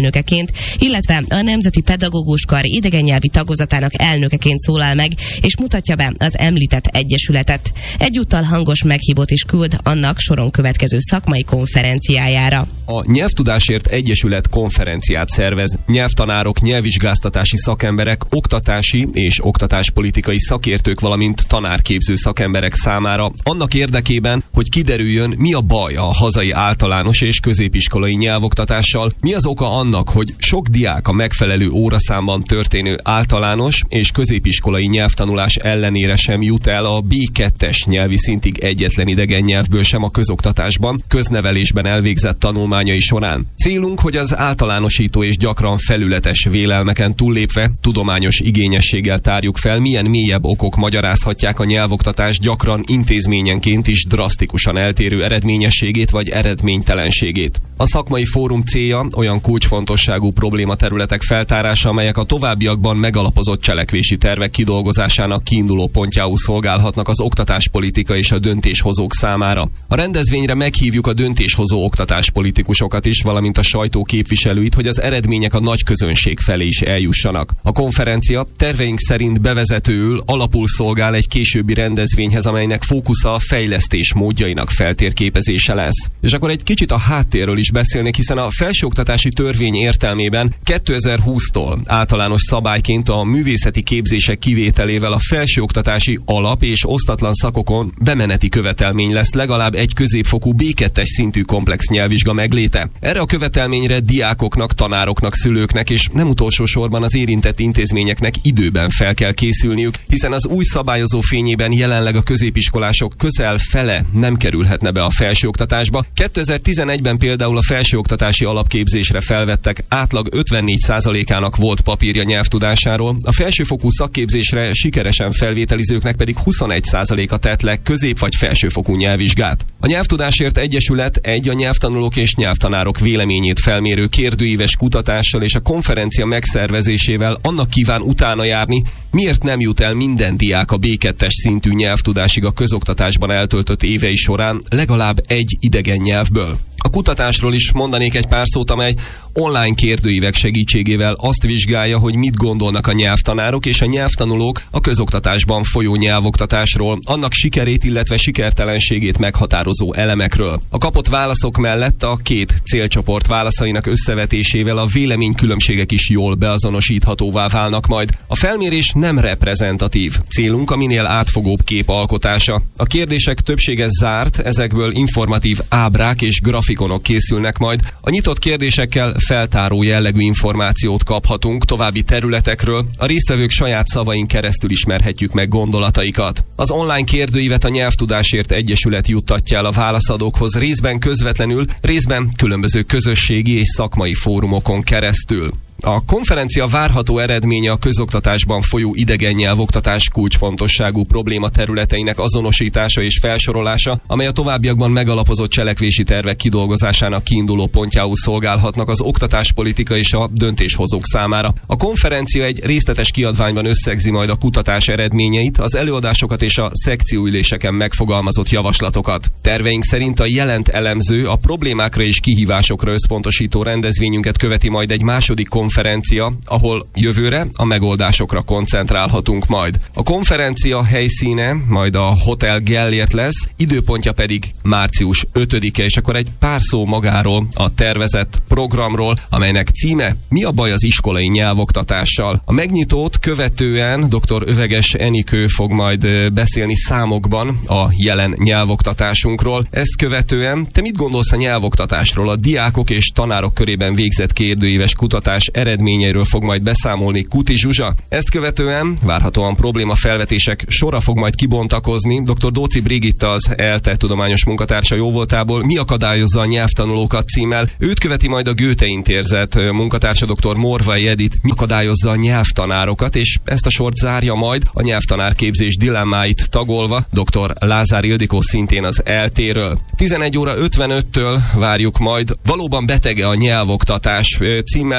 elnökeként, illetve a Nemzeti Pedagógus Kar idegennyelvi tagozatának elnökeként szólal meg, és mutatja be az említett egyesületet. Egyúttal hangos meghívót is küld annak soron következő szakmai konferenciájára. A Nyelvtudásért Egyesület konferenciát szervez. Nyelvtanárok, nyelvvizsgáztatási szakemberek, oktatási és oktatáspolitikai szakértők, valamint tanárképző szakemberek számára annak érdekében, hogy kiderüljön, mi a baj a hazai általános és középiskolai nyelvoktatással, mi az oka annak, hogy sok diák a megfelelő óraszámban történő általános és középiskolai nyelvtanulás ellenére sem jut el a B2-es nyelvi szintig egyetlen idegen nyelvből sem a közoktatásban, köznevelésben elvégzett tanulmányai során. Célunk, hogy az általánosító és gyakran felületes vélelmeken túllépve tudományos igényességgel tárjuk fel, milyen mélyebb okok magyarázhatják a nyelvoktatás gyakran intézményenként is drasztikusan eltérő eredményességét vagy eredménytelenségét. A szakmai fórum célja olyan kulcsfontosságú problématerületek feltárása, amelyek a továbbiakban megalapozott cselekvési tervek kidolgozásának kiinduló pontjául szolgálhatnak az oktatáspolitika és a döntéshozók számára. A rendezvényre meghívjuk a döntéshozó oktatáspolitikusokat is, valamint a sajtó képviselőit, hogy az eredmények a nagy közönség felé is eljussanak. A konferencia terveink szerint bevezetőül alapul szolgál egy későbbi rendezvényhez, amelynek fókusza a fejlesztés módjainak feltérképezése lesz. És akkor egy kicsit a háttérről is beszélnék, hiszen a felsőoktatási törvény értelmében 2020-tól általános szabályként a művészeti képzések kivételével a felsőoktatási alap- és osztatlan szakokon bemeneti követelmény lesz legalább egy középfokú B2-es szintű komplex nyelvvizsga megléte. Erre a követelményre diákoknak, tanároknak, szülőknek és nem utolsó sorban az érintett intézményeknek időben fel kell készülniük, hiszen az új szabályozó fényében jelenleg a középiskolások közel fele nem kerülhetne be a felsőoktatásba. 2011-ben például a felsőoktatási alapképzésre felvettek átlag 54%-ának volt papírja nyelvtudásáról, a felsőfokú szakképzésre sikeresen felvételizőknek pedig 21%-a tett le közép- vagy felsőfokú nyelvvizsgát. A Nyelvtudásért Egyesület a nyelvtanulók és nyelvtanárok véleményét felmérő kérdőíves kutatással és a konferencia megszervezésével annak kíván utána járni, miért nem jut el minden diák a B2-es szintű nyelvtudásig a közoktatásban eltöltött évei során legalább egy idegen nyelvből. A kutatásról is mondanék egy pár szót, amely online kérdőívek segítségével azt vizsgálja, hogy mit gondolnak a nyelvtanárok és a nyelvtanulók a közoktatásban folyó nyelvoktatásról, annak sikerét, illetve sikertelenségét meghatározó elemekről. A kapott válaszok mellett a két célcsoport válaszainak összevetésével a véleménykülönbségek is jól beazonosíthatóvá válnak majd. A felmérés nem reprezentatív. Célunk a minél átfogóbb kép alkotása. A kérdések többsége zárt, ezekből informatív ábrák és grafikonok készülnek majd. A nyitott kérdésekkel feltáró jellegű információt kaphatunk további területekről, a résztvevők saját szavain keresztül ismerhetjük meg gondolataikat. Az online kérdőívet a Nyelvtudásért Egyesület juttatja el a válaszadókhoz részben közvetlenül, részben különböző közösségi és szakmai fórumokon keresztül. A konferencia várható eredménye a közoktatásban folyó idegen nyelvoktatás kulcsfontosságú problématerületeinek azonosítása és felsorolása, amely a továbbiakban megalapozott cselekvési tervek kidolgozásának kiinduló pontjául szolgálhatnak az oktatáspolitika és a döntéshozók számára. A konferencia egy részletes kiadványban összegzi majd a kutatás eredményeit, az előadásokat és a szekcióüléseken megfogalmazott javaslatokat. Terveink szerint a jelent elemző, a problémákra és kihívásokra összpontosító rendezvényünket követi majd egy második konferencia, ahol jövőre a megoldásokra koncentrálhatunk majd. A konferencia helyszíne majd a Hotel Gellért lesz, időpontja pedig március 5-e, és akkor egy pár szó magáról, a tervezett programról, amelynek címe Mi a baj az iskolai nyelvoktatással? A megnyitót követően dr. Öveges Enikő fog majd beszélni számokban a jelen nyelvoktatásunkról. Ezt követően te mit gondolsz a nyelvoktatásról? A diákok és tanárok körében végzett kérdőíves kutatás eredményeiről fog majd beszámolni Kuti Zsuzsa. Ezt követően várhatóan problémafelvetések sora fog majd kibontakozni. Dr. Dóczy Brigitta, az ELTE tudományos munkatársa jóvoltából Mi akadályozza a nyelvtanulókat címmel. Őt követi majd a Goethe Intézet munkatársa dr. Morvai Edith. Mi akadályozza a nyelvtanárokat, és ezt a sort zárja majd a nyelvtanárképzés dilemmáit tagolva dr. Lázár Ildikó, szintén az ELTE-ről. 11:55-től várjuk majd Valóban betege a nyelvoktatás címmel a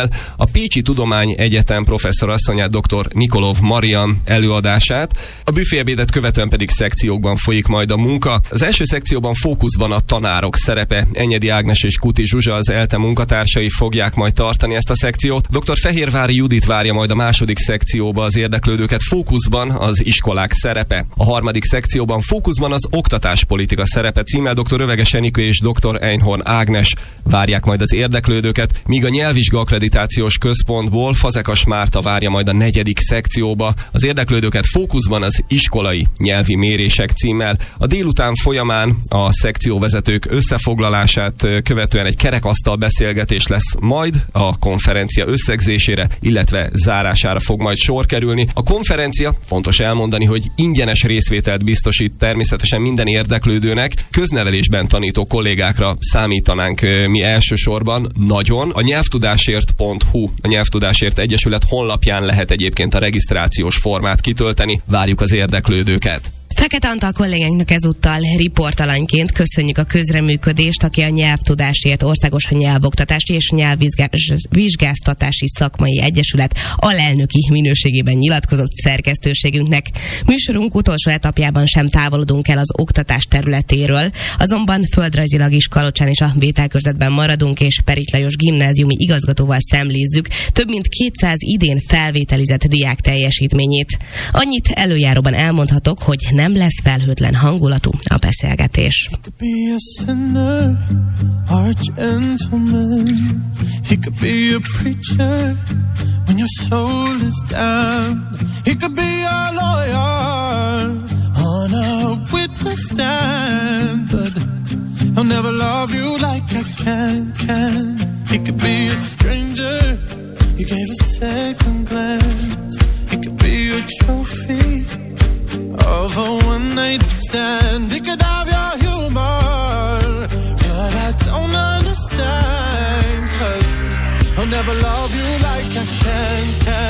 Pécsi Tudományegyetem professzorasszonyát, dr. Nikolov Marian előadását. A büfébédet követően pedig szekciókban folyik majd a munka. Az első szekcióban fókuszban a tanárok szerepe. Enyedi Ágnes és Kuti Zsuzsa, az ELTE munkatársai fogják majd tartani ezt a szekciót. Dr. Fehérvári Judit várja majd a második szekcióba az érdeklődőket. Fókuszban az iskolák szerepe. A harmadik szekcióban fókuszban az oktatáspolitika szerepe címmel dr. Öveges Enikő és dr. Einhorn Ágnes várják majd az érdeklődőket, míg a Nyelvvizsga Akkreditációs Központból Fazekas Márta várja majd a negyedik szekcióba az érdeklődőket. Fókuszban az iskolai nyelvi mérések címmel. A délután folyamán a szekcióvezetők összefoglalását követően egy kerekasztal beszélgetés lesz majd, a konferencia összegzésére, illetve zárására fog majd sor kerülni. A konferencia, fontos elmondani, hogy ingyenes részvételt biztosít természetesen minden érdeklődőnek. Köznevelésben tanító kollégákra számítanánk mi elsősorban nagyon. A nyelvtudásért.hu, a Nyelvtudásért Egyesület honlapján lehet egyébként a regisztrációs formát kitölteni. Várjuk az érdeklődőket. Fekete Antal kollégánknak ezúttal riportalanyként köszönjük a közreműködést, aki a Nyelvtudásért Országos Nyelvoktatási és Nyelvvizsgáztatási Szakmai Egyesület alelnöki minőségében nyilatkozott szerkesztőségünknek. Műsorunk utolsó etapjában sem távolodunk el az oktatás területéről, azonban földrajzilag is Kalocsán és a vételkörzetben maradunk, és Perit Lajos gimnáziumi igazgatóval szemlézzük több mint 200 idén felvételizett diák teljesítményét. Annyit előjáróban elmondhatok, hogy nem lesz felhőtlen hangulatú a beszélgetés. I'll never love you like I can. He could be a stranger. You gave a second glance. He could be a trophy of a one-night stand. He could have your humor, but I don't understand, 'cause I'll never love you like I can.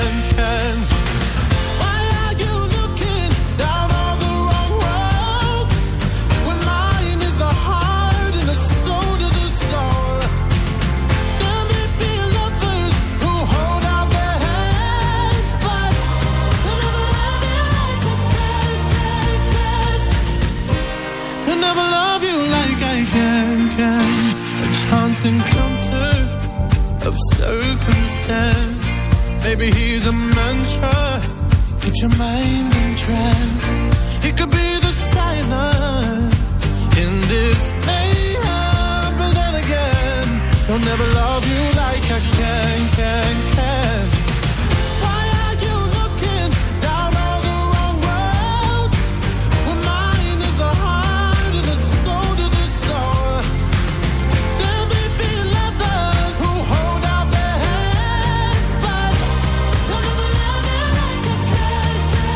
Why are you looking down on the wrong road when mine is the heart and the soul to the soul? There may be lovers who hold out their hands, but they'll never love you like I can. They'll never love you like I can. A chance encounter of circumstance. Maybe he's a mantra, keep your mind entranced. He could be the silence in this mayhem, but then again, he'll never love you like I can. Why are you looking down on the wrong road when mine is the heart and the soul to the soul? There may be lovers who hold out their hands, but they'll never love you like I can.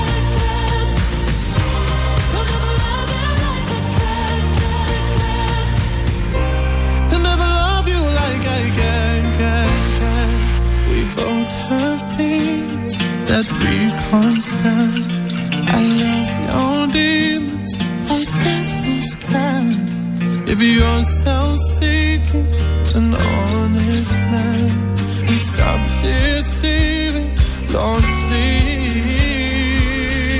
They'll never love you like I can. They'll never love you like I can. We both have demons that we can't stand. I love your demons like devils can. If you're self-seeking, an honest man, and stop deceiving, Lord, please.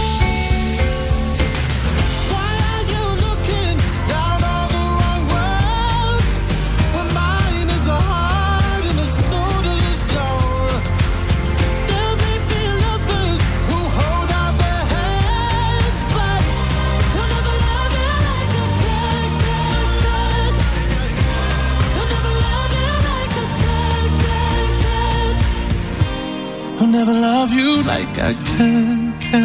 Why are you looking down on the wrong road when mine is the heart and the soul to the soul? There may be lovers who hold out their hands, but they'll never love you like I can. They'll never love you like I can. I'll never love you like I can.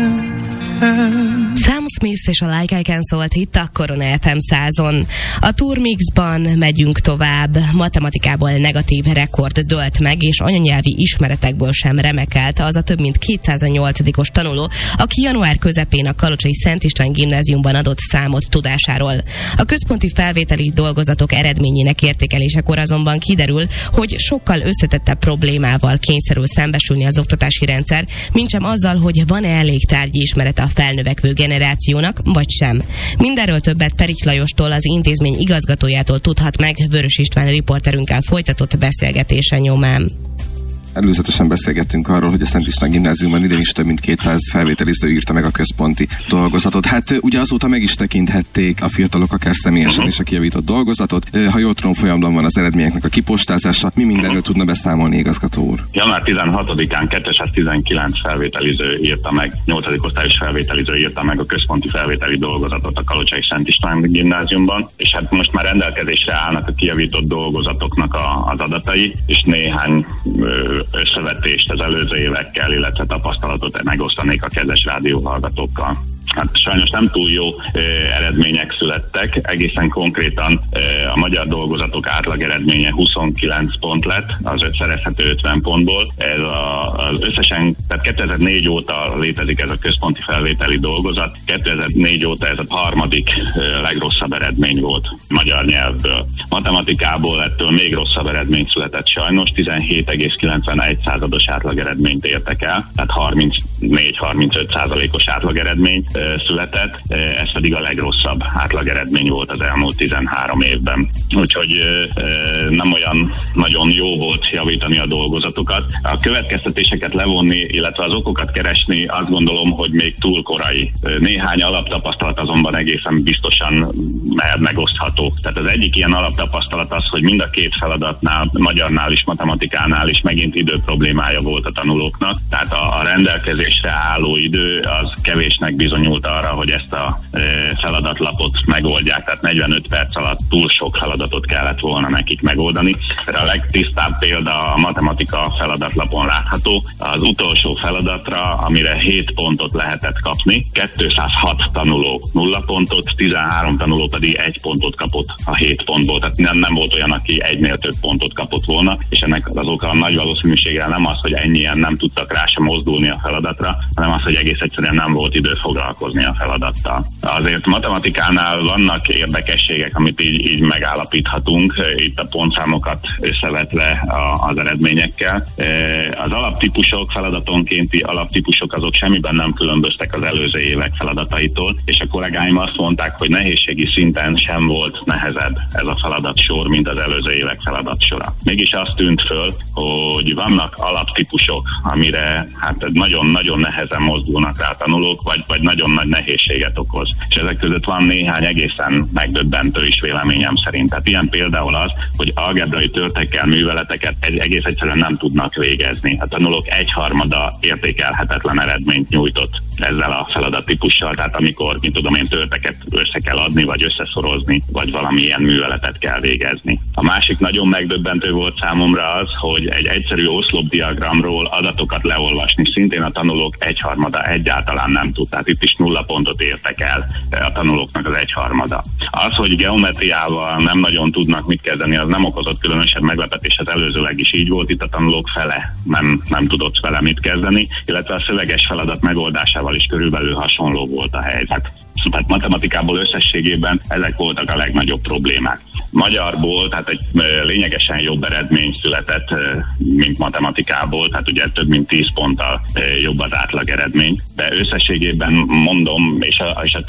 Sam Smith és a Like I Can szólt itt a Korona FM 100-on. A Turmixban megyünk tovább. Matematikából negatív rekord dölt meg, és anyanyelvi ismeretekből sem remekelt az a több mint 208-os tanuló, aki január közepén a Kalocsai Szent István gimnáziumban adott számot tudásáról. A központi felvételi dolgozatok eredményének értékelésekor azonban kiderül, hogy sokkal összetettebb problémával kényszerül szembesülni az oktatási rendszer, mintsem azzal, hogy van-e elég tárgyi ismerete a felnövekvő generációnak, vagy sem. Mindenről többet Perit Lajostól, az intézmény igazgatójától tudhat meg Vörös István riporterünkkel folytatott beszélgetése nyomán. Előzetesen beszélgettünk arról, hogy a Szent István Gimnáziumban idén is több mint 200 felvételiző írta meg a központi dolgozatot. Hát ugye azóta meg is tekinthették a fiatalok akár személyesen is a kijavított dolgozatot. Ha jól tudom, folyamban van az eredményeknek a kipostázása. Mi mindenről tudna beszámolni, igazgató úr? Január 16-án 219 felvételiző írta meg, 8. osztályos felvételiző írta meg a központi felvételi dolgozatot a Kalocsai Szent István Gimnáziumban, és hát most már rendelkezésre állnak a kijavított dolgozatoknak az adatai, és néhány összevetést az előző évekkel, illetve tapasztalatot megosztanék a kedves rádióhallgatókkal. Hát sajnos nem túl jó eredmények születtek, egészen konkrétan a magyar dolgozatok átlag eredménye 29 pont lett, az szerezhető 50 pontból. Ez az összesen, tehát 2004 óta létezik ez a központi felvételi dolgozat, 2004 óta ez a harmadik legrosszabb eredmény volt magyar nyelvből. Matematikából ettől még rosszabb eredmény született sajnos, 17,91%-os átlag eredményt értek el, tehát 34-35%-os átlag eredmény született, ez pedig a legrosszabb átlageredmény volt az elmúlt 13 évben. Úgyhogy nem olyan nagyon jó volt javítani a dolgozatokat. A következtetéseket levonni, illetve az okokat keresni, azt gondolom, hogy még túl korai. Néhány alaptapasztalat azonban egészen biztosan megosztható. Tehát az egyik ilyen alaptapasztalat az, hogy mind a két feladatnál, magyarnál is, matematikánál is megint idő problémája volt a tanulóknak. Tehát a rendelkezésre álló idő az kevésnek bizonyult arra, hogy ezt a feladatlapot megoldják, tehát 45 perc alatt túl sok feladatot kellett volna nekik megoldani. A legtisztább példa a matematika feladatlapon látható. Az utolsó feladatra, amire 7 pontot lehetett kapni, 206 tanuló 0 pontot, 13 tanuló pedig 1 pontot kapott a 7 pontból. Tehát nem volt olyan, aki egynél több pontot kapott volna, és ennek az oka a nagy valószínűséggel nem az, hogy ennyien nem tudtak rá sem mozdulni a feladatra, hanem az, hogy egész egyszerűen nem volt idő foglalkozni a feladattal. Azért matematikánál vannak érdekességek, amit így megállapíthatunk, itt a pontszámokat összevetve az eredményekkel. Az alaptípusok, feladatonkénti alaptípusok azok semmiben nem különböztek az előző évek feladataitól, és a kollégáim azt mondták, hogy nehézségi szinten sem volt nehezebb ez a feladatsor, mint az előző évek feladatsora. Mégis azt tűnt föl, hogy vannak alaptípusok, amire hát nagyon-nagyon nehezen mozdulnak rá a tanulók, vagy nagyon nagy nehézséget okoz. És ezek között van néhány egészen megdöbbentő is véleményem szerint. Tehát ilyen például az, hogy algebrai törtekkel műveleteket egész egyszerűen nem tudnak végezni. A tanulók 1/3 értékelhetetlen eredményt nyújtott ezzel a feladattípussal, tehát amikor, mint tudom én, törteket össze kell adni, vagy összeszorozni, vagy valamilyen műveletet kell végezni. A másik nagyon megdöbbentő volt számomra az, hogy egy egyszerű oszlopdiagramról adatokat leolvasni szintén a tanulók 1/3 egyáltalán nem tud. Tehát itt is 0 pontot értek el a tanulóknak az 1/3. Az, hogy geometriával nem nagyon tudnak mit kezdeni, az nem okozott különösebb meglepetés, az előzőleg is így volt, itt a tanulók fele nem tudott vele mit kezdeni, illetve a szöveges feladat megoldásával is körülbelül hasonló volt a helyzet. Tehát matematikából összességében ezek voltak a legnagyobb problémák. Magyarból, tehát egy lényegesen jobb eredmény született, mint matematikából, tehát ugye több mint 10 ponttal jobb az átlag eredmény, de összességében mondom, és a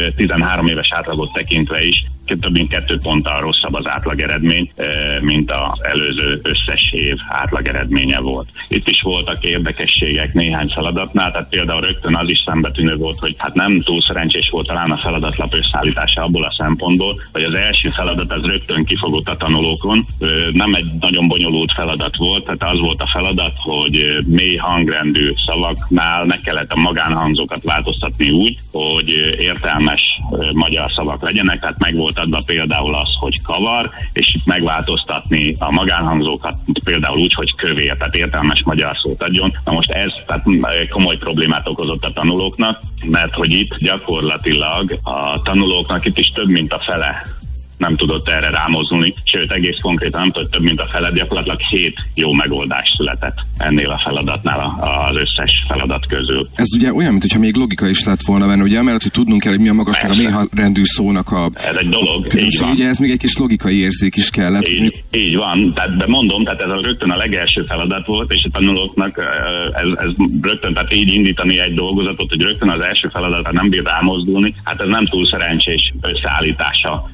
13 éves átlagot tekintve is több mint 2 ponttal rosszabb az átlag eredmény, mint az előző összes év átlag eredménye volt. Itt is voltak érdekességek néhány feladatnál, tehát például rögtön az is szembetűnő volt, hogy hát nem túl szerencsés volt talán a feladatlap összeállítása abból a szempontból, hogy az első feladat az rögtön kifogott a tanulókon. Nem egy nagyon bonyolult feladat volt, tehát az volt a feladat, hogy mély hangrendű szavaknál meg kellett a magánhangzókat változtatni úgy, hogy értelmes magyar szavak legyenek, tehát meg volt adva például az, hogy kavar, és itt megváltoztatni a magánhangzókat például úgy, hogy kövér, tehát értelmes magyar szót adjon. Na most ez tehát komoly problémát okozott a tanulóknak, mert hogy itt gyakorlatilag a tanulóknak itt is több mint a fele nem tudott erre rámozdulni, sőt egész konkrétan nem tudott több mint a fele, gyakorlatilag 7 jó megoldás született ennél a feladatnál az összes feladat közül. Ez ugye olyan, mintha még logika is lett volna benne, ugye, mert hogy tudnunk kell, hogy mi a magasság a mélyrendű szónak a... Ez egy dolog, így van. Ugye ez még egy kis logikai érzék is kellett. Így van, tehát de mondom, tehát ez rögtön a legelső feladat volt, és a tanulóknak ez rögtön, tehát így indítani egy dolgozatot, hogy rögtön az első feladatra nem bír rámozdulni, hát ez nem túl szerencsés összeállítása a feladat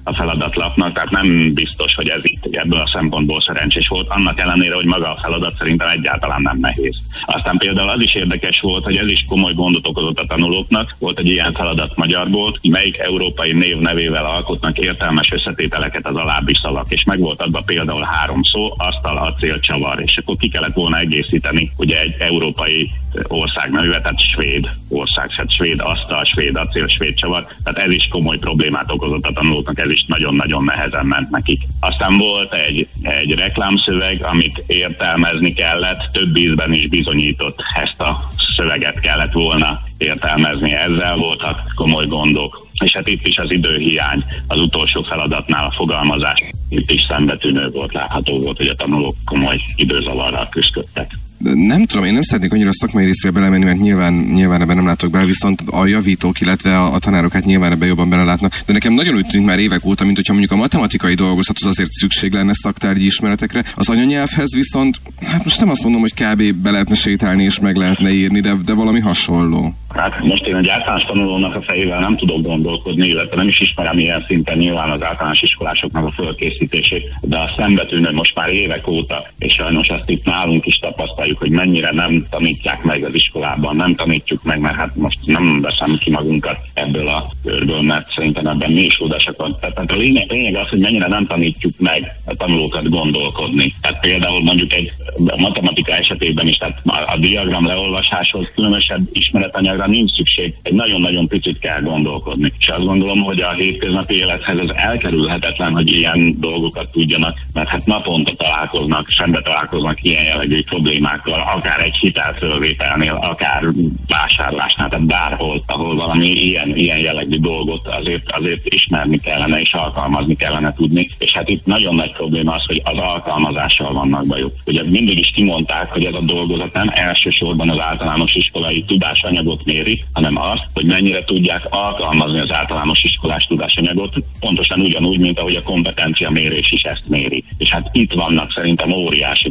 feladatlapnak, tehát nem biztos, hogy ez itt ebből a szempontból szerencsés volt, annak ellenére, hogy maga a feladat szerintem egyáltalán nem nehéz. Aztán például az is érdekes volt, hogy ez is komoly gondot okozott a tanulóknak. Volt egy ilyen feladat magyarból, melyik európai név nevével alkotnak értelmes összetételeket az alábbi szavak, és meg volt adva például 3 szó, asztal, acél, csavar, és akkor ki kellett volna egészíteni ugye egy európai ország nevével, tehát svéd ország, tehát svéd asztal, svéd acél, svéd csavar, tehát ez is komoly problémát okozott a tanulóknak, ez is nagyon-nagyon nehezen ment nekik. Aztán volt egy reklámszöveg, amit értelmezni kellett, több ízben is bizonyított, ezt a szöveget kellett volna értelmezni, ezzel voltak komoly gondok. És hát itt is az időhiány, az utolsó feladatnál a fogalmazás itt is szembetűnő volt, látható volt, hogy a tanulók komoly időzavarral küzdöttek. Nem tudom, én nem szeretnék annyira szakmai részébe belemenni, mert nyilván ebben nem látok bele, viszont a javítók, illetve a tanárok hát nyilván ebben jobban belelátnak. De nekem nagyon úgy tűnik már évek óta, mint hogyha mondjuk a matematikai dolgozathoz azért szükség lenne szaktárgyi ismeretekre. Az anyanyelvhez viszont, hát most nem azt mondom, hogy kb. Be lehetne sétálni és meg lehetne írni, de valami hasonló. Hát most én egy általános tanulónak a fejével nem tudok gondolkodni, illetve nem is ismerem ilyen szinten nyilván az általános iskolásoknak a fölkészítését, de a szembetűnő most már évek óta, és sajnos ezt itt nálunk is tapasztaljuk, hogy mennyire nem tanítják meg az iskolában, nem tanítjuk meg, mert hát most nem veszem ki magunkat ebből a körből, mert szerintem ebben mi is odasak. Tehát a lényeg az, hogy mennyire nem tanítjuk meg a tanulókat gondolkodni. Tehát például mondjuk egy matematika esetében is, tehát a diagram leolvasáshoz különösebb ismeretanyagra nincs szükség, egy nagyon-nagyon picit kell gondolkodni. És azt gondolom, hogy a hétköznapi élethez ez elkerülhetetlen, hogy ilyen dolgokat tudjanak, mert hát naponta szembe találkoznak ilyen jellegű problémákkal, akár egy hitelfölvételnél, akár vásárlásnál, tehát bárhol, ahol valami ilyen jellegű dolgot azért ismerni kellene és alkalmazni kellene tudni. És hát itt nagyon nagy probléma az, hogy az alkalmazással vannak bajok. Ugye mindig is kimondták, hogy ez a dolgozat nem elsősorban az általános iskolai tudásanyagot méri, hanem azt, hogy mennyire tudják alkalmazni az általános iskolás tudásanyagot, pontosan ugyanúgy, mint ahogy a kompetencia mérés is ezt méri. És hát itt vannak szerintem óriási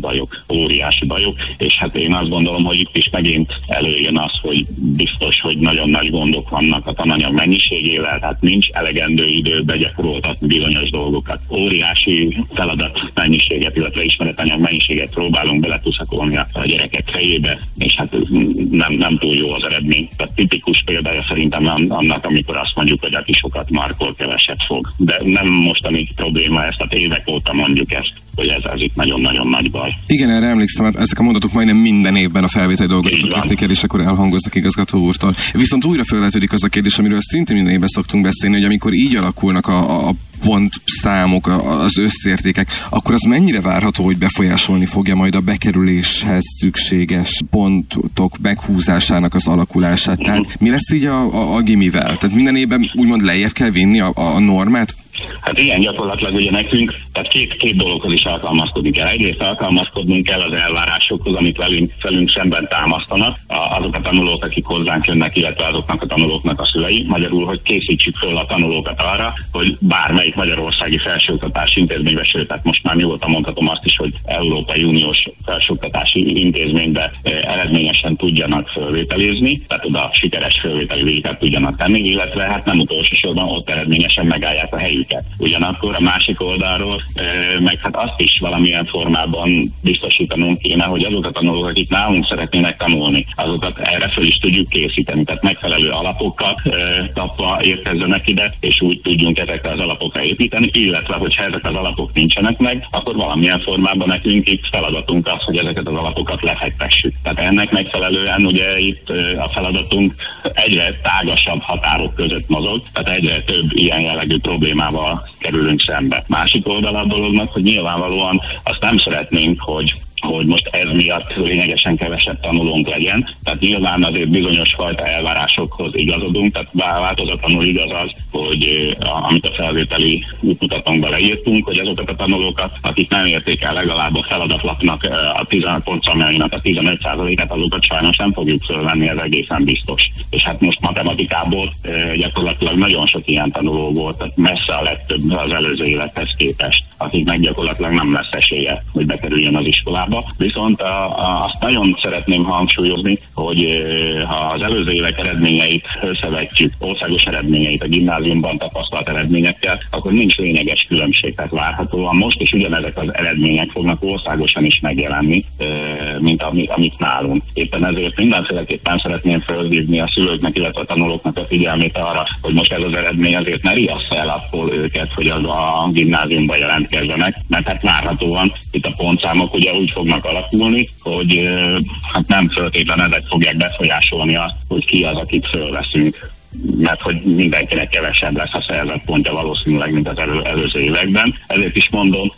bajok, és hát én azt gondolom, hogy itt is megint előjön az, hogy biztos, hogy nagyon nagy gondok vannak a tananyag mennyiségével, tehát nincs elegendő idő begyakoroltatni bizonyos dolgokat. Óriási feladat mennyiséget, illetve ismeretanyag mennyiséget próbálunk beletuszakolni a gyerekek fejébe, és hát nem túl jó az eredmény. Tehát tipikus példája szerintem annak, amikor azt mondjuk, hogy aki sokat markol, keveset fog. De nem mostani probléma ezt, tehát évek óta mondjuk ezt, hogy ez itt nagyon-nagyon nagy baj. Igen, erre emlékszem, hát ezek a mondatok majdnem minden évben a felvételi dolgozatok értékelésekor elhangoznak igazgató úrtól. Viszont újra felvetődik az a kérdés, amiről szintén minden évben szoktunk beszélni, hogy amikor így alakulnak a pontszámok, az összértékek, akkor az mennyire várható, hogy befolyásolni fogja majd a bekerüléshez szükséges pontok meghúzásának az alakulását? Tehát mi lesz így a gimivel? Tehát minden évben úgymond lejjebb kell vinni a normát? Hát igen, gyakorlatilag ugye nekünk, tehát két dologhoz is alkalmazkodni kell. Egyrészt alkalmazkodnunk kell az elvárásokhoz, amit velünk szemben támasztanak azok a tanulók, akik hozzánk jönnek, illetve azoknak a tanulóknak a szülei. Magyarul, hogy készítsük föl a tanulókat arra, hogy bármelyik magyarországi felsőoktatási intézménybe, sőt, tehát most már nyugodtan mondhatom azt is, hogy Európai Uniós felsőoktatási intézménybe eredményesen tudjanak fölvételizni, tehát oda sikeres fölvételi vizsgát tudjanak tenni, illetve hát nem utolsó sorban ott eredményesen megállják a helyüket. Ugyanakkor a másik oldalról meg hát azt is valamilyen formában biztosítanunk kéne, hogy azok a tanulók, akik nálunk szeretnének tanulni, azokat erre föl is tudjuk készíteni, tehát megfelelő alapokat kapva érkezzenek ide, és úgy tudjunk ezekre az alapokra építeni, illetve hogyha ezek az alapok nincsenek meg, akkor valamilyen formában nekünk itt feladatunk az, hogy ezeket az alapokat lefektessük. Tehát ennek megfelelően ugye itt a feladatunk egyre tágasabb határok között mozog, tehát egyre több ilyen jellegű problémával kerülünk szembe. Másik oldala a dolognak, hogy nyilvánvalóan azt nem szeretnénk, hogy most ez miatt lényegesen kevesebb tanulónk legyen. Tehát nyilván azért bizonyos fajta elvárásokhoz igazodunk, tehát változatlanul igaz az, hogy amit a felvételi útmutatónkba leírtunk, hogy azokat a tanulókat, akik nem érték el legalább a feladatlapnak a 16 pontszámjainak a 15%-át, azokat sajnos nem fogjuk fölvenni, ez egészen biztos. És hát most matematikából gyakorlatilag nagyon sok ilyen tanuló volt, tehát messze a legtöbb az előző élethez képest, akiknek gyakorlatilag nem lesz esélye, hogy bekerüljön az iskolába. Viszont azt nagyon szeretném hangsúlyozni, hogy ha az előző évek eredményeit összevetjük, országos eredményeit a gimnáziumban tapasztalt eredményekkel, akkor nincs lényeges különbség. Tehát várhatóan most is ugyanezek az eredmények fognak országosan is megjelenni, mint amit nálunk. Éppen ezért mindenféleképpen szeretném felhívni a szülőknek, illetve a tanulóknak a figyelmét arra, hogy most ez az eredmény azért ne riassza el attól őket, hogy a gimnáziumban jelentkezzenek, mert hát várhatóan itt a pontszámok ugye úgy fognak alakulni, hogy hát nem feltétlenül ezek fogják befolyásolni azt, hogy ki az, akit fölveszünk, mert hogy mindenkinek kevesebb lesz a szerzett pontja valószínűleg, mint az előző években. Ezért is mondom,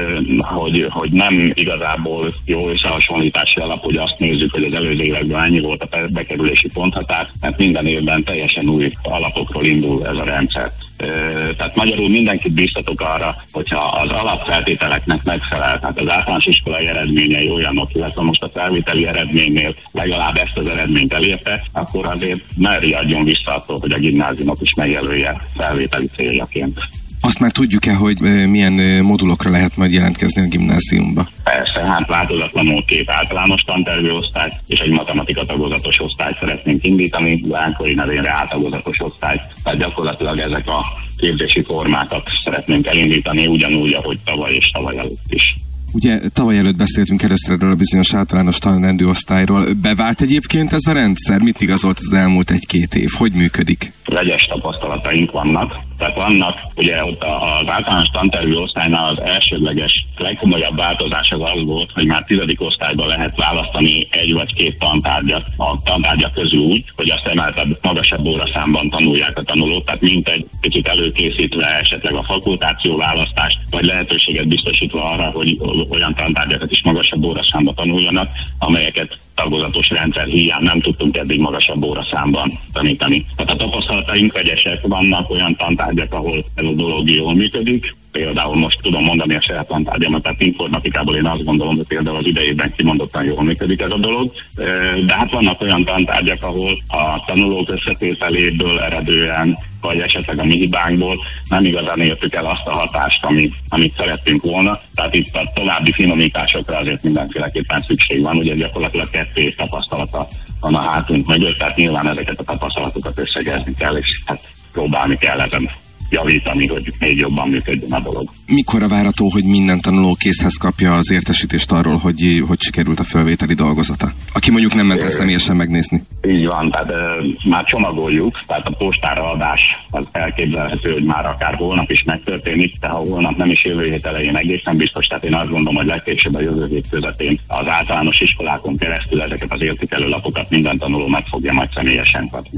hogy nem igazából jó összehasonlítási alap, hogy azt nézzük, hogy az előző években ennyi volt a bekerülési ponthatár, mert minden évben teljesen új alapokról indul ez a rendszer. Tehát magyarul mindenkit biztatok arra, hogyha az alapfeltételeknek megfelel, tehát az általános iskolai eredményei olyanok, illetve most a felvételi eredménynél legalább ezt az eredményt elérte, akkor azért ne riadjon vissza attól, hogy a gimnáziumot is megjelölje felvételi céljaként. Azt már tudjuk-e, hogy milyen modulokra lehet majd jelentkezni a gimnáziumba? Persze, hát változatlanul 2 általános tantervi osztály és egy matematika tagozatos osztályt szeretnénk indítani, Lánykori nevén tagozatos osztályt, tehát gyakorlatilag ezek a képzési formákat szeretnénk elindítani, ugyanúgy, ahogy tavaly és tavaly előtt is. Ugye tavaly előtt beszéltünk először erről a bizonyos általános tanrendű osztályról. Bevált egyébként ez a rendszer? Mit igazolt az elmúlt 1-2 év? Hogy működik? Vegyes tapasztalataink vannak. Tehát vannak, ugye ott az általános tantervű osztálynál az elsődleges, legkomolyabb változás az volt, hogy már 10. osztályban lehet választani 1 vagy 2 tantárgyat a tantárgyak közül úgy, hogy azt emeltebb, magasabb óraszámban tanulják a tanulók, tehát mintegy kicsit előkészítve esetleg a fakultáció választást, vagy lehetőséget biztosítva arra, hogy olyan tantárgyakat is magasabb óraszámban tanuljanak, amelyeket tagozatos rendszer hiány nem tudtunk eddig magasabb óraszámban tanítani. Tehát a tapasztalataink vegyesek, vannak olyan tantárgyak, ahol ez a dolog jól működik. Például most tudom mondani a saját tantárgyamat, tehát informatikából én azt gondolom, hogy például az idejében kimondottan jól működik ez a dolog. De hát vannak olyan tantárgyak, ahol a tanulók összetételéből eredően, vagy esetleg a mi hibánkból nem igazán értük el azt a hatást, amit szerettünk volna. Tehát itt a további finomításokra azért mindenféleképpen szükség van. Ugye gyakorlatilag 2 év tapasztalata van a hátunk mögött, tehát nyilván ezeket a tapasztalatokat összegezni kell, és hát próbálni kell ezen javítani, hogy még jobban működjön a dolog. Mikorra várható, hogy minden tanuló készhez kapja az értesítést arról, hogy sikerült a felvételi dolgozata? Aki mondjuk nem ment el személyesen megnézni. Így van, tehát már csomagoljuk, tehát a postára adás az elképzelhető, hogy már akár holnap is megtörténik, de ha holnap nem is jövő hét elején egészen biztos, tehát én azt gondolom, hogy legkésőbb a jövő hét közepén az általános iskolákon keresztül ezeket az értékelő lapokat minden tanuló meg fogja majd személyesen kapni.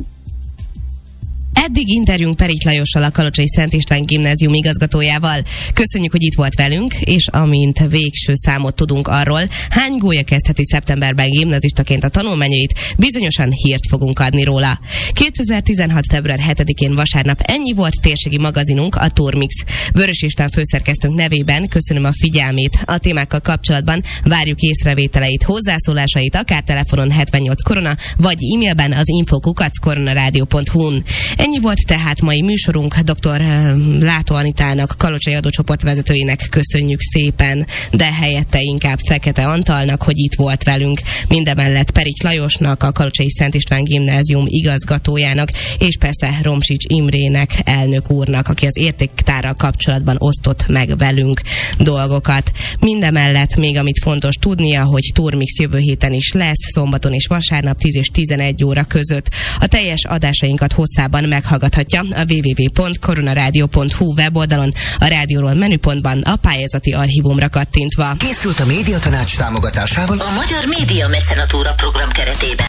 Eddig interjúnk Perit Lajossal, a Kalocsai Szent István Gimnázium igazgatójával. Köszönjük, hogy itt volt velünk, és amint végső számot tudunk arról, hány gólya kezdheti szeptemberben gimnazistaként a tanulmányait, bizonyosan hírt fogunk adni róla. 2016. február 7-én vasárnap ennyi volt térségi magazinunk, a Turmix. Vörös István főszerkesztőnk nevében köszönöm a figyelmét. A témákkal kapcsolatban várjuk észrevételeit, hozzászólásait, akár telefonon 78 korona, vagy e-mailben az info@koronarádió.hu-n. Ennyi volt tehát mai műsorunk. Dr. Látó Anitának, Kalocsai adócsoport vezetőjének köszönjük szépen, de helyette inkább Fekete Antalnak, hogy itt volt velünk. Mindemellett Perit Lajosnak, a Kalocsai Szent István Gimnázium igazgatójának, és persze Romsics Imrének, elnök úrnak, aki az értéktárral kapcsolatban osztott meg velünk dolgokat. Mindemellett még amit fontos tudnia, hogy Turmix jövő héten is lesz, szombaton és vasárnap 10 és 11 óra között. A teljes adásainkat hosszában meghallgathatja a www.koronarádió.hu weboldalon, a rádióról menüpontban a pályázati archívumra kattintva. Készült a Médiatanács támogatásával A Magyar Média Mecenatúra program keretében.